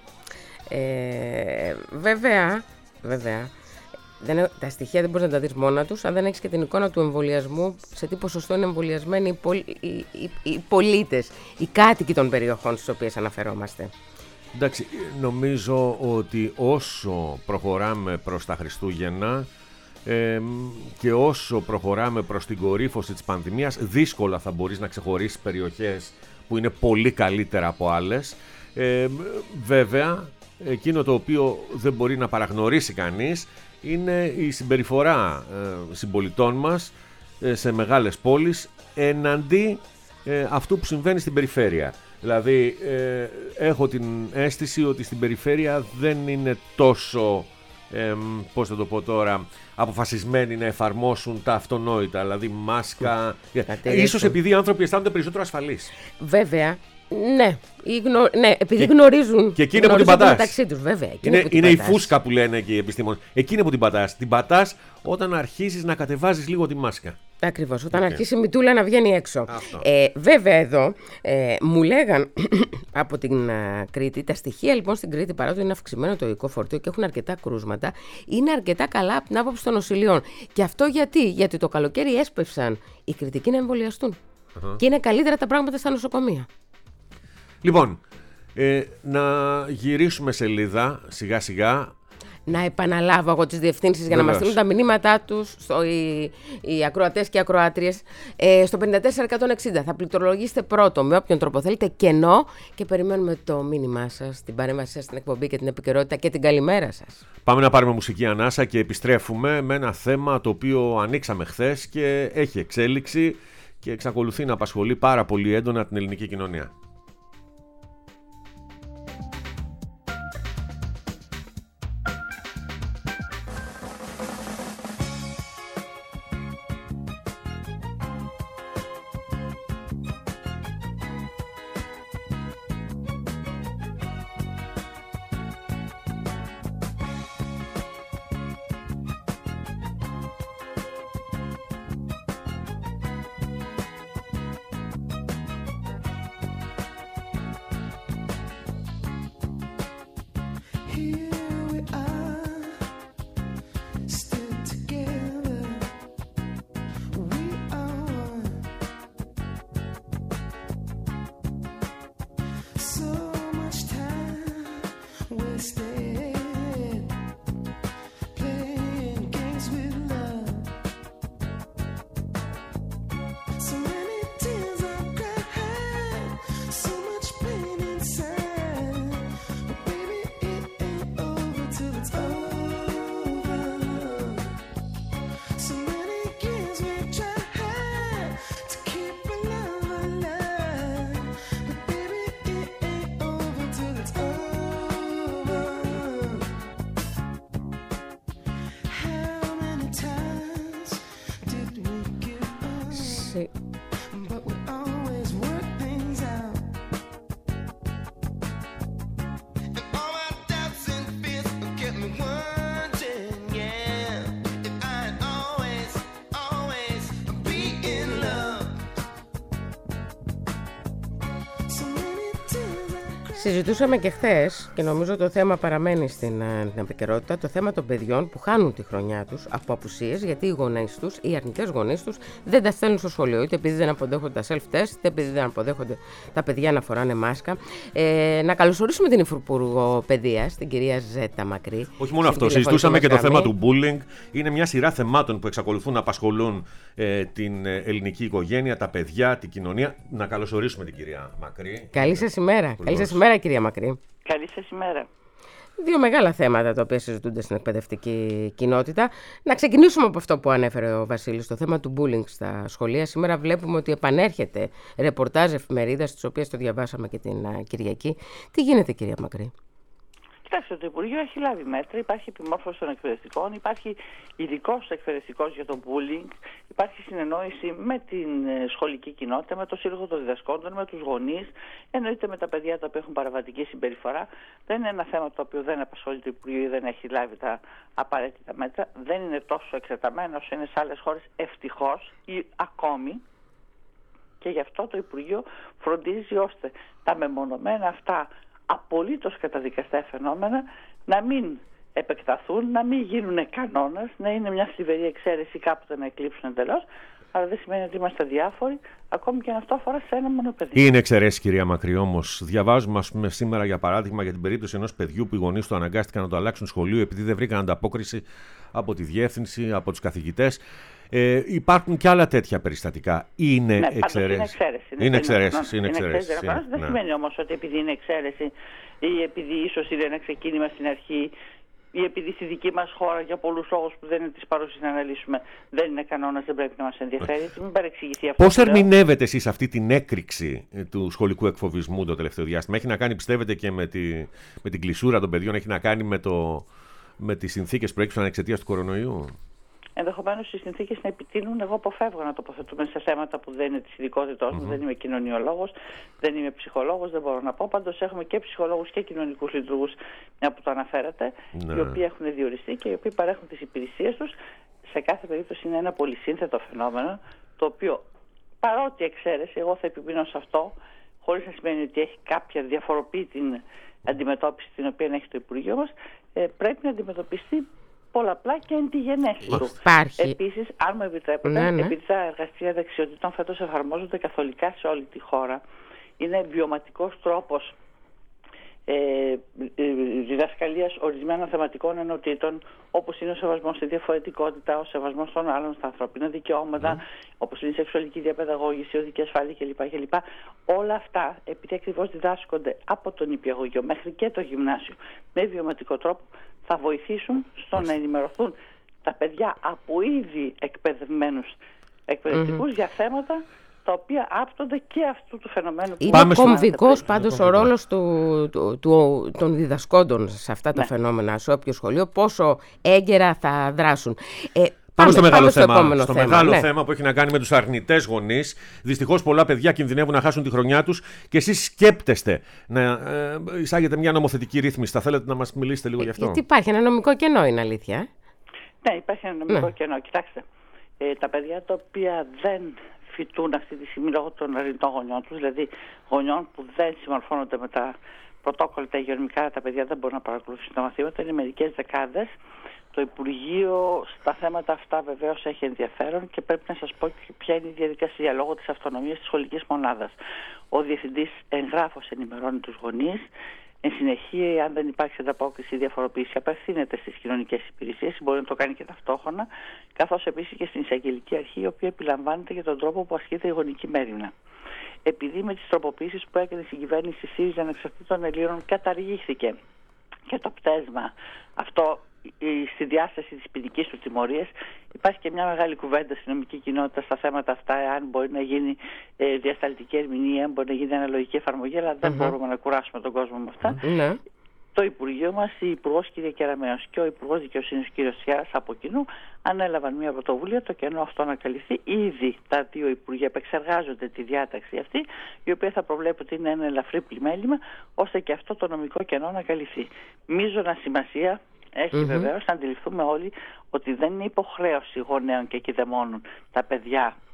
Ε, βέβαια, βέβαια δεν, τα στοιχεία δεν μπορείς να τα δεις μόνα τους αν δεν έχεις και την εικόνα του εμβολιασμού, σε τι ποσοστό είναι εμβολιασμένοι οι, πολ, οι, οι, οι πολίτες, οι κάτοικοι των περιοχών στις οποίες αναφερόμαστε. Εντάξει, νομίζω ότι όσο προχωράμε προς τα Χριστούγεννα ε, και όσο προχωράμε προς την κορύφωση της πανδημίας, δύσκολα θα μπορείς να ξεχωρίσεις περιοχές που είναι πολύ καλύτερα από άλλες. Ε, βέβαια, εκείνο το οποίο δεν μπορεί να παραγνωρίσει κανείς είναι η συμπεριφορά ε, συμπολιτών μας ε, σε μεγάλες πόλεις εναντί ε, αυτού που συμβαίνει στην περιφέρεια. Δηλαδή, ε, έχω την αίσθηση ότι στην περιφέρεια δεν είναι τόσο, ε, πώς θα το πω τώρα, αποφασισμένοι να εφαρμόσουν τα αυτονόητα, δηλαδή μάσκα. Ίσως επειδή οι άνθρωποι αισθάνονται περισσότερο ασφαλείς. Βέβαια, ναι, γνω... ναι επειδή και, γνωρίζουν, και εκείνη που την πατάς. Μεταξύ τους, βέβαια. Είναι, είναι η φούσκα που λένε και οι επιστήμονες. Εκείνη που την πατάς. Την πατάς όταν αρχίζεις να κατεβάζεις λίγο τη μάσκα. Ακριβώς, όταν okay. αρχίσει η μητούλα να βγαίνει έξω. Ε, βέβαια εδώ ε, μου λέγαν από την uh, Κρήτη, τα στοιχεία λοιπόν στην Κρήτη, παρότι είναι αυξημένο το υλικό φορτίο και έχουν αρκετά κρούσματα, είναι αρκετά καλά από την άποψη των νοσηλειών. Και αυτό γιατί, γιατί το καλοκαίρι έσπευσαν οι Κρητικοί να εμβολιαστούν. Uh-huh. Και είναι καλύτερα τα πράγματα στα νοσοκομεία. Λοιπόν, ε, να γυρίσουμε σελίδα σιγά σιγά. Να επαναλάβω εγώ τις διευθύνσεις για να μας στείλουν τα μηνύματά τους στο, οι, οι ακροατές και οι ακροάτριες ε, στο πενήντα τέσσερα εκατόν εξήντα. Θα πληκτρολογήσετε πρώτο με όποιον τρόπο θέλετε κενό και περιμένουμε το μήνυμά σας, την παρέμβαση σας στην εκπομπή και την επικαιρότητα και την καλημέρα σας. Πάμε να πάρουμε μουσική ανάσα και επιστρέφουμε με ένα θέμα το οποίο ανοίξαμε χθες και έχει εξέλιξη και εξακολουθεί να απασχολεί πάρα πολύ έντονα την ελληνική κοινωνία. Συζητούσαμε και χθες και νομίζω το θέμα παραμένει στην, στην επικαιρότητα, το θέμα των παιδιών που χάνουν τη χρονιά τους από απουσίες γιατί οι γονείς τους, οι αρνητές γονείς τους δεν τα στέλνουν στο σχολείο, είτε επειδή δεν αποδέχονται τα self-test, είτε επειδή δεν αποδέχονται τα παιδιά να φοράνε μάσκα. Ε, να καλωσορίσουμε την Υφυπουργό Παιδείας, την κυρία Ζέτα Μακρύ. Όχι μόνο αυτό, συζητούσαμε και το θέμα του bullying. Είναι μια σειρά θεμάτων που εξακολουθούν να απασχολούν ε, την ελληνική οικογένεια, τα παιδιά, την κοινωνία. Να καλωσορίσουμε την κυρία Μακρύ. Καλή σας ημέρα. Καλή σας ημέρα, κυρία Μακρύ. Καλή σας ημέρα. Δύο μεγάλα θέματα τα οποία συζητούνται στην εκπαιδευτική κοινότητα. Να ξεκινήσουμε από αυτό που ανέφερε ο Βασίλης, το θέμα του bullying στα σχολεία. Σήμερα βλέπουμε ότι επανέρχεται ρεπορτάζ εφημερίδας, τις οποίες το διαβάσαμε και την Κυριακή. Τι γίνεται, κυρία Μακρύ? Κοιτάξτε, το Υπουργείο έχει λάβει μέτρα, υπάρχει επιμόρφωση των εκπαιδευτικών, υπάρχει ειδικός εκπαιδευτικός για το bullying, υπάρχει συνεννόηση με την σχολική κοινότητα, με το Σύλλογο των Διδασκόντων, με τους γονείς, εννοείται με τα παιδιά τα οποία έχουν παραβατική συμπεριφορά. Δεν είναι ένα θέμα το οποίο δεν απασχολεί το Υπουργείο ή δεν έχει λάβει τα απαραίτητα μέτρα. Δεν είναι τόσο εκτεταμένο όσο είναι σε άλλες χώρες, ευτυχώς ή ακόμη. Και γι' αυτό το Υπουργείο φροντίζει ώστε τα μεμονωμένα αυτά απολύτως καταδικαστά φαινόμενα να μην επεκταθούν, να μην γίνουν κανόνας, να είναι μια θλιβερή εξαίρεση, κάποτε να εκλείψουν εντελώς, αλλά δεν σημαίνει ότι είμαστε διάφοροι, ακόμη και αν αυτό αφορά σε ένα μόνο παιδί. Είναι εξαιρέσεις, κυρία Μακρύ, όμως. Διαβάζουμε, ας πούμε, σήμερα για παράδειγμα για την περίπτωση ενός παιδιού που οι γονείς του αναγκάστηκαν να το αλλάξουν σχολείο επειδή δεν βρήκαν ανταπόκριση από τη διεύθυνση, από τους καθηγητές. Ε, υπάρχουν και άλλα τέτοια περιστατικά. Είναι ναι, εξαιρέσεις. Είναι εξαιρέσεις. Είναι εξαιρέσεις. Δεν ναι. σημαίνει όμως ότι επειδή είναι εξαίρεση ή επειδή ίσως είναι ένα ξεκίνημα στην αρχή ή επειδή στη δική μας χώρα για πολλούς λόγους που δεν είναι της παρούσης να αναλύσουμε δεν είναι κανόνας, δεν πρέπει να μας ενδιαφέρει. Μην παρεξηγηθεί αυτό. Πώς ερμηνεύετε εσείς αυτή την έκρηξη του σχολικού εκφοβισμού το τελευταίο διάστημα? Έχει να κάνει, πιστεύετε, και με, τη, με την κλεισούρα των παιδιών, έχει να κάνει με, το, με τις συνθήκες που έξωσαν εξαιτίας του κορονοϊού? Ενδεχομένως οι συνθήκες να επιτείνουν. Εγώ αποφεύγω να τοποθετούμε σε θέματα που δεν είναι της ειδικότητός μου. Mm-hmm. Δεν είμαι κοινωνιολόγος, δεν είμαι ψυχολόγος, δεν μπορώ να πω. Πάντως έχουμε και ψυχολόγους και κοινωνικούς λειτουργούς, μια που το αναφέρατε, ναι. οι οποίοι έχουν διοριστεί και οι οποίοι παρέχουν τις υπηρεσίες τους. Σε κάθε περίπτωση είναι ένα πολυσύνθετο φαινόμενο, το οποίο παρότι εξαίρεση, εγώ θα επιμείνω σε αυτό, χωρίς να σημαίνει ότι έχει κάποια διαφοροποίητη αντιμετώπιση την οποία έχει το Υπουργείο μας, ε, πρέπει να αντιμετωπιστεί πολλαπλά και εν τη γενέση του. Επίσης, αν μου επιτρέπετε, ναι, ναι. επειδή τα εργαστήρια δεξιοτήτων φέτος εφαρμόζονται καθολικά σε όλη τη χώρα, είναι βιωματικός τρόπος ε, ε, διδασκαλίας ορισμένων θεματικών ενωτήτων, όπως είναι ο σεβασμός στη διαφορετικότητα, ο σεβασμός των άλλων, στα ανθρώπινα δικαιώματα, mm. όπως είναι η σεξουαλική διαπαιδαγώγηση, η οδική ασφάλεια κλπ. κλπ. Όλα αυτά, επειδή ακριβώς διδάσκονται από τον νηπιαγωγείο μέχρι και το γυμνάσιο με βιωματικό τρόπο, θα βοηθήσουν στο να ενημερωθούν τα παιδιά από ήδη εκπαιδευμένους εκπαιδευτικούς mm-hmm. για θέματα τα οποία άπτονται και αυτού του φαινομένου. Είναι κομβικός πάντως ο ρόλος του, του, του, των διδασκόντων σε αυτά τα ναι. φαινόμενα, σε όποιο σχολείο, πόσο έγκαιρα θα δράσουν. Ε, Πάμε στο μεγάλο, θέμα, στο στο θέμα, μεγάλο ναι. θέμα που έχει να κάνει με τους αρνητές γονείς. Δυστυχώς πολλά παιδιά κινδυνεύουν να χάσουν τη χρονιά τους και εσείς σκέπτεστε να ε, εισάγετε μια νομοθετική ρύθμιση. Θα θέλετε να μας μιλήσετε λίγο ε, γι' αυτό? Γιατί υπάρχει ένα νομικό κενό, είναι αλήθεια. Ναι, υπάρχει ένα νομικό ναι. κενό. Κοιτάξτε, ε, τα παιδιά τα οποία δεν φοιτούν αυτή τη στιγμή λόγω των αρνητών γονιών τους, δηλαδή γονιών που δεν συμμορφώνονται με τα πρωτόκολλα τα υγειονομικά, τα παιδιά δεν μπορούν να παρακολουθήσουν τα μαθήματα, είναι μερικές δεκάδες. Το Υπουργείο στα θέματα αυτά βεβαίως έχει ενδιαφέρον και πρέπει να σας πω και ποια είναι η διαδικασία λόγω της αυτονομίας της σχολικής μονάδας. Ο διευθυντής εγγράφως ενημερώνει τους γονείς. Εν συνεχεία, αν δεν υπάρξει ανταπόκριση ή διαφοροποίηση, απευθύνεται στις κοινωνικές υπηρεσίες, μπορεί να το κάνει και ταυτόχρονα, καθώς επίσης και στην εισαγγελική αρχή, η οποία επιλαμβάνεται για τον τρόπο που ασκείται η γονική μέριμνα. Επειδή με τις τροποποιήσεις που έκανε η συγκυβέρνηση ΣΥΡΙΖΑ Ανεξαρτήτων Ελλήνων καταργήθηκε και το πτέσμα αυτό στη διάσταση της ποινικής του τιμωρίας, υπάρχει και μια μεγάλη κουβέντα στην νομική κοινότητα στα θέματα αυτά, αν μπορεί να γίνει ε, διασταλτική ερμηνεία, αν μπορεί να γίνει αναλογική εφαρμογή, αλλά δεν mm-hmm. μπορούμε να κουράσουμε τον κόσμο με αυτά. Mm-hmm. Το Υπουργείο μας, η Υπουργός κ. Κεραμέως και ο Υπουργός Δικαιοσύνης κ. Σιάρας από κοινού ανέλαβαν μια πρωτοβουλία το κενό αυτό να καλυφθεί. Ήδη τα δύο Υπουργεία επεξεργάζονται τη διάταξη αυτή, η οποία θα προβλέπει ότι είναι ένα ελαφρύ πλημέλημα, ώστε και αυτό το νομικό κενό να καλυφθεί. Μείζωνα σημασία έχει mm-hmm. βεβαίως να αντιληφθούμε όλοι ότι δεν είναι υποχρέωση γονέων και κηδεμόνων τα παιδιά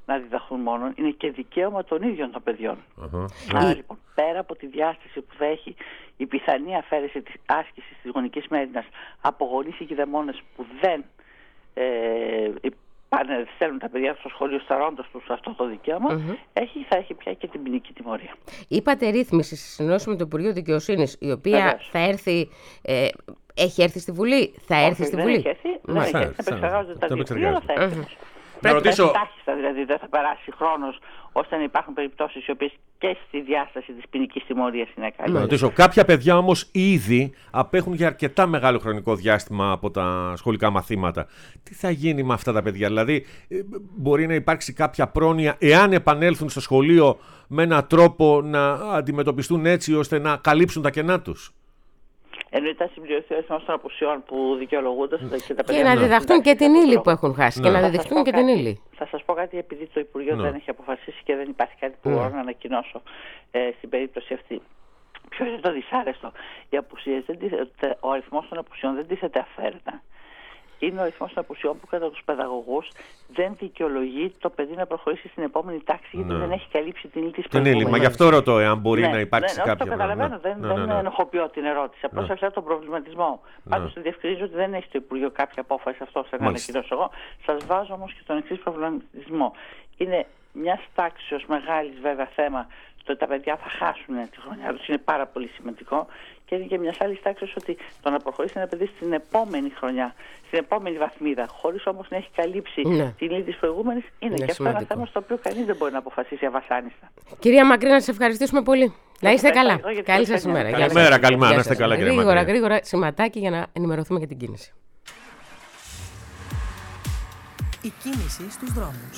να διδαχθούν μόνο, είναι και δικαίωμα των ίδιων των παιδιών. Uh-huh. Άρα mm. λοιπόν, πέρα από τη διάσταση που θα έχει η πιθανή αφαίρεση της άσκησης της γονικής μέριμνας από γονείς ή κηδεμόνες που δεν ε, πάνε, στέλνουν τα παιδιά στο σχολείο σταρώντας τους αυτό το δικαίωμα, mm-hmm. έχει, θα έχει πια και την ποινική τιμωρία. Είπατε ρύθμιση στη συνεννόηση με το Υπουργείο Δικαιοσύνης, η οποία Βεβαίως. θα έρθει... Ε, έχει έρθει στη Βουλή, θα έρθει Όχι, στη δεν Βουλή. Έχει έρθει, δεν έχει έρθει, θα επεξεργάζονται τα δύο, αλλά θα έρθει. Mm-hmm. Να ρωτήσω... Τάχιστα, δηλαδή δεν θα περάσει χρόνος ώστε να υπάρχουν περιπτώσεις οι οποίες και στη διάσταση της ποινικής τιμωρίας είναι καλή. Να ρωτήσω, κάποια παιδιά όμως ήδη απέχουν για αρκετά μεγάλο χρονικό διάστημα από τα σχολικά μαθήματα. Τι θα γίνει με αυτά τα παιδιά, δηλαδή μπορεί να υπάρξει κάποια πρόνοια εάν επανέλθουν στο σχολείο με έναν τρόπο να αντιμετωπιστούν έτσι ώστε να καλύψουν τα κενά τους? Εννοείται να συμπληρωθεί ο αριθμός των απουσιών που δικαιολογούνται και τα παιδιά. Και να διδαχτούν και την ύλη που έχουν χάσει. Ναι. Και να διδαχτούν και την ύλη. Θα σας πω κάτι, επειδή το Υπουργείο ναι. δεν έχει αποφασίσει και δεν υπάρχει κάτι που ναι. μπορώ να ανακοινώσω ε, στην περίπτωση αυτή. Ποιο είναι το δυσάρεστο? Οι απουσίες, ο αριθμός των απουσιών δεν τίθεται αυθαίρετα. Είναι ο αριθμός των απουσιών που κατά τους παιδαγωγούς δεν δικαιολογεί το παιδί να προχωρήσει στην επόμενη τάξη, γιατί ναι. δεν έχει καλύψει την ύλη της προηγούμενης. Μα γι' αυτό ρωτώ, εάν μπορεί ναι, να υπάρξει ναι, κάποια. Ναι, το καταλαβαίνω, δεν, ναι, ναι, ναι. δεν ενοχοποιώ την ερώτηση. Απλώς ναι. τον προβληματισμό. Ναι. Πάντως το διευκρινίζω ότι δεν έχει το Υπουργείο κάποια απόφαση αυτό ώστε να ανακοινώσω εγώ. Σας βάζω όμως και τον εξής προβληματισμό. Είναι μια τάξεως μεγάλης βέβαια θέμα το ότι τα παιδιά θα χάσουν τη χρονιά τους, είναι πάρα πολύ σημαντικό. Και είναι και μια άλλη τάξη ότι το να προχωρήσει ένα παιδί στην επόμενη χρονιά, στην επόμενη βαθμίδα, χωρίς όμως να έχει καλύψει ναι. την ύλη της προηγούμενης, είναι, είναι και αυτό ένα θέμα στο οποίο κανείς δεν μπορεί να αποφασίσει αβασάνιστα. Κυρία Μακρύ, να σας ευχαριστήσουμε πολύ. Να είστε καλά. Καλή σας ημέρα. Καλημέρα, καλημέρα. Να είστε καλά, κυρία Μακρύ. Γρήγορα, γρήγορα σηματάκι για να ενημερωθούμε για την κίνηση. Η κίνηση στους δρόμους.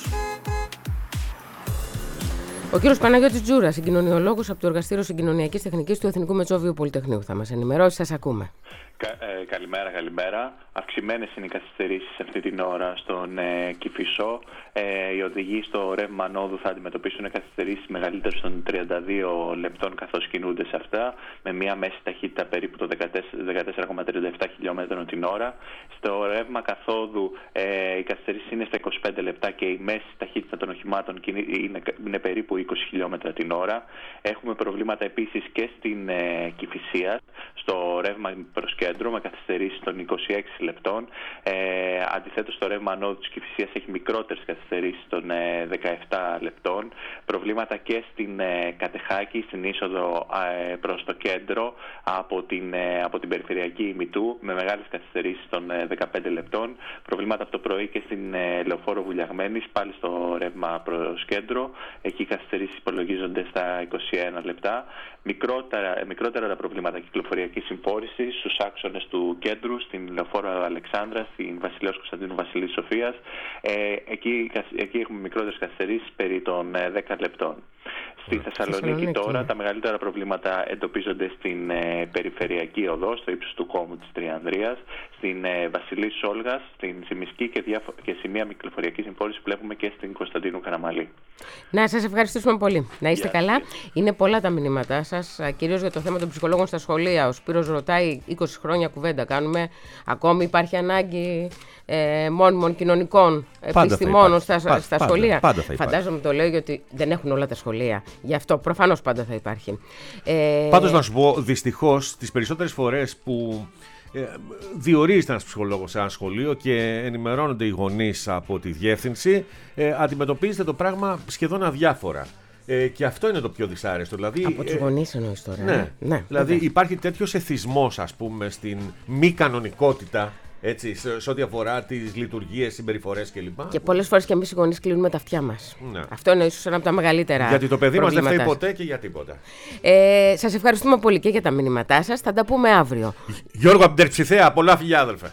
Ο κύριος Παναγιώτης Τζούρας, συγκοινωνιολόγος από το Εργαστήριο Συγκοινωνιακής Τεχνικής του Εθνικού Μετσόβιου Πολυτεχνείου, θα μας ενημερώσει. Σας ακούμε. Κα, ε, καλημέρα, καλημέρα. Αυξημένες είναι οι καθυστερήσεις αυτή την ώρα στον ε, Κηφισό. Ε, οι οδηγοί στο ρεύμα ανόδου θα αντιμετωπίσουν καθυστερήσεις μεγαλύτερες των τριάντα δύο λεπτών καθώς κινούνται σε αυτά, με μια μέση ταχύτητα περίπου των δεκατέσσερα κόμμα τριάντα επτά χιλιόμετρων την ώρα. Στο ρεύμα καθόδου ε, οι καθυστερήσεις είναι στα είκοσι πέντε λεπτά και η μέση ταχύτητα των οχημάτων είναι, είναι περίπου είκοσι χιλιόμετρα την ώρα. Έχουμε προβλήματα επίσης και στην ε, Κηφισία, στο ρεύμα προς κέντρο, με καθυστερήσεις των είκοσι έξι λεπτών. Ε, αντιθέτως, το ρεύμα ανόδου της Κηφισίας έχει μικρότερες καθυστερήσεις των ε, δεκαεπτά λεπτών. Προβλήματα και στην ε, Κατεχάκη, στην είσοδο ε, προς το κέντρο από την, ε, από την περιφερειακή ημιτού, με μεγάλες καθυστερήσεις των ε, δεκαπέντε λεπτών. Προβλήματα από το πρωί και στην ε, Λεωφόρο Βουλιαγμένης, πάλι στο ρεύμα προς κέντρο. Εκεί οι καθυστερήσεις υπολογίζονται στα είκοσι ένα λεπτά. Μικρότερα, μικρότερα τα προβλήματα κυκλοφοριακής συμφόρησης στους άξονες του κέντρου, στην Λεωφόρο Αλεξάνδρα, στην Βασιλέως Κωνσταντίνου Βασιλής Σοφίας. Ε, εκεί, εκεί έχουμε μικρότερες καθυστερήσεις περί των ε, δέκα λεπτών. Στη Θεσσαλονίκη τώρα τα μεγαλύτερα προβλήματα εντοπίζονται στην ε, περιφερειακή οδό, στο ύψος του κόμμου της Τριανδρίας, στην ε, Βασιλής Σόλγας, στην Σιμισκή και, διάφο- και σημεία κυκλοφοριακής συμφόρησης βλέπουμε και στην Κωνσταντίνου Καραμαλή. Να σας ευχαριστήσουμε πολύ. Να είστε yeah, καλά. Yeah. Είναι πολλά τα μηνύματά σας, κυρίως για το θέμα των ψυχολόγων στα σχολεία. Ο Σπύρος ρωτάει, είκοσι χρόνια κουβέντα κάνουμε. Ακόμη υπάρχει ανάγκη ε, μόνιμων κοινωνικών επιστημόνων στα, πάντα, στα πάντα, σχολεία. Πάντα θα Φαντάζομαι το λέω γιατί δεν έχουν όλα τα σχολεία. Γι' αυτό προφανώς πάντα θα υπάρχει. Ε... Πάντως να σου πω, δυστυχώς, τις περισσότερες φορές που ε, διορίζεται ένας ψυχολόγος σε ένα σχολείο και ενημερώνονται οι γονείς από τη διεύθυνση, ε, αντιμετωπίζεται το πράγμα σχεδόν αδιάφορα. Ε, και αυτό είναι το πιο δυσάρεστο. Δηλαδή, από τους γονείς εννοείς τώρα. Ναι, ναι, ναι δηλαδή βέβαια. Υπάρχει τέτοιος εθισμός, ας πούμε, στην μη κανονικότητα, έτσι, σε, σε ό,τι αφορά τις λειτουργίες, συμπεριφορές κλπ. Και πολλές φορές και εμείς οι γονείς κλείνουμε τα αυτιά μας. Ναι. Αυτό είναι ίσως ένα από τα μεγαλύτερα. Γιατί το παιδί μας δεν φταίει ποτέ και για τίποτα. Ε, σας ευχαριστούμε πολύ και για τα μηνύματά σας. Θα τα πούμε αύριο. Γιώργο από την Τερψιθέα, πολλά φιλιά, αδελφέ.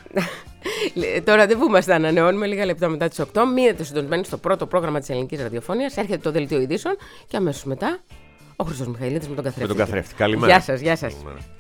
Το ραντεβού μας θα ανανεώνουμε λίγα λεπτά μετά τις οκτώ. Μείνετε συντονισμένοι στο πρώτο πρόγραμμα της Ελληνικής Ραδιοφωνίας. Έρχεται το δελτίο ειδήσεων και αμέσως μετά ο Χρήστος Μιχαηλίδης με τον καθρέφτη. Με τον καθρέφτη. Καλημέρα. Γεια σας, γεια σας. Καλημέρα.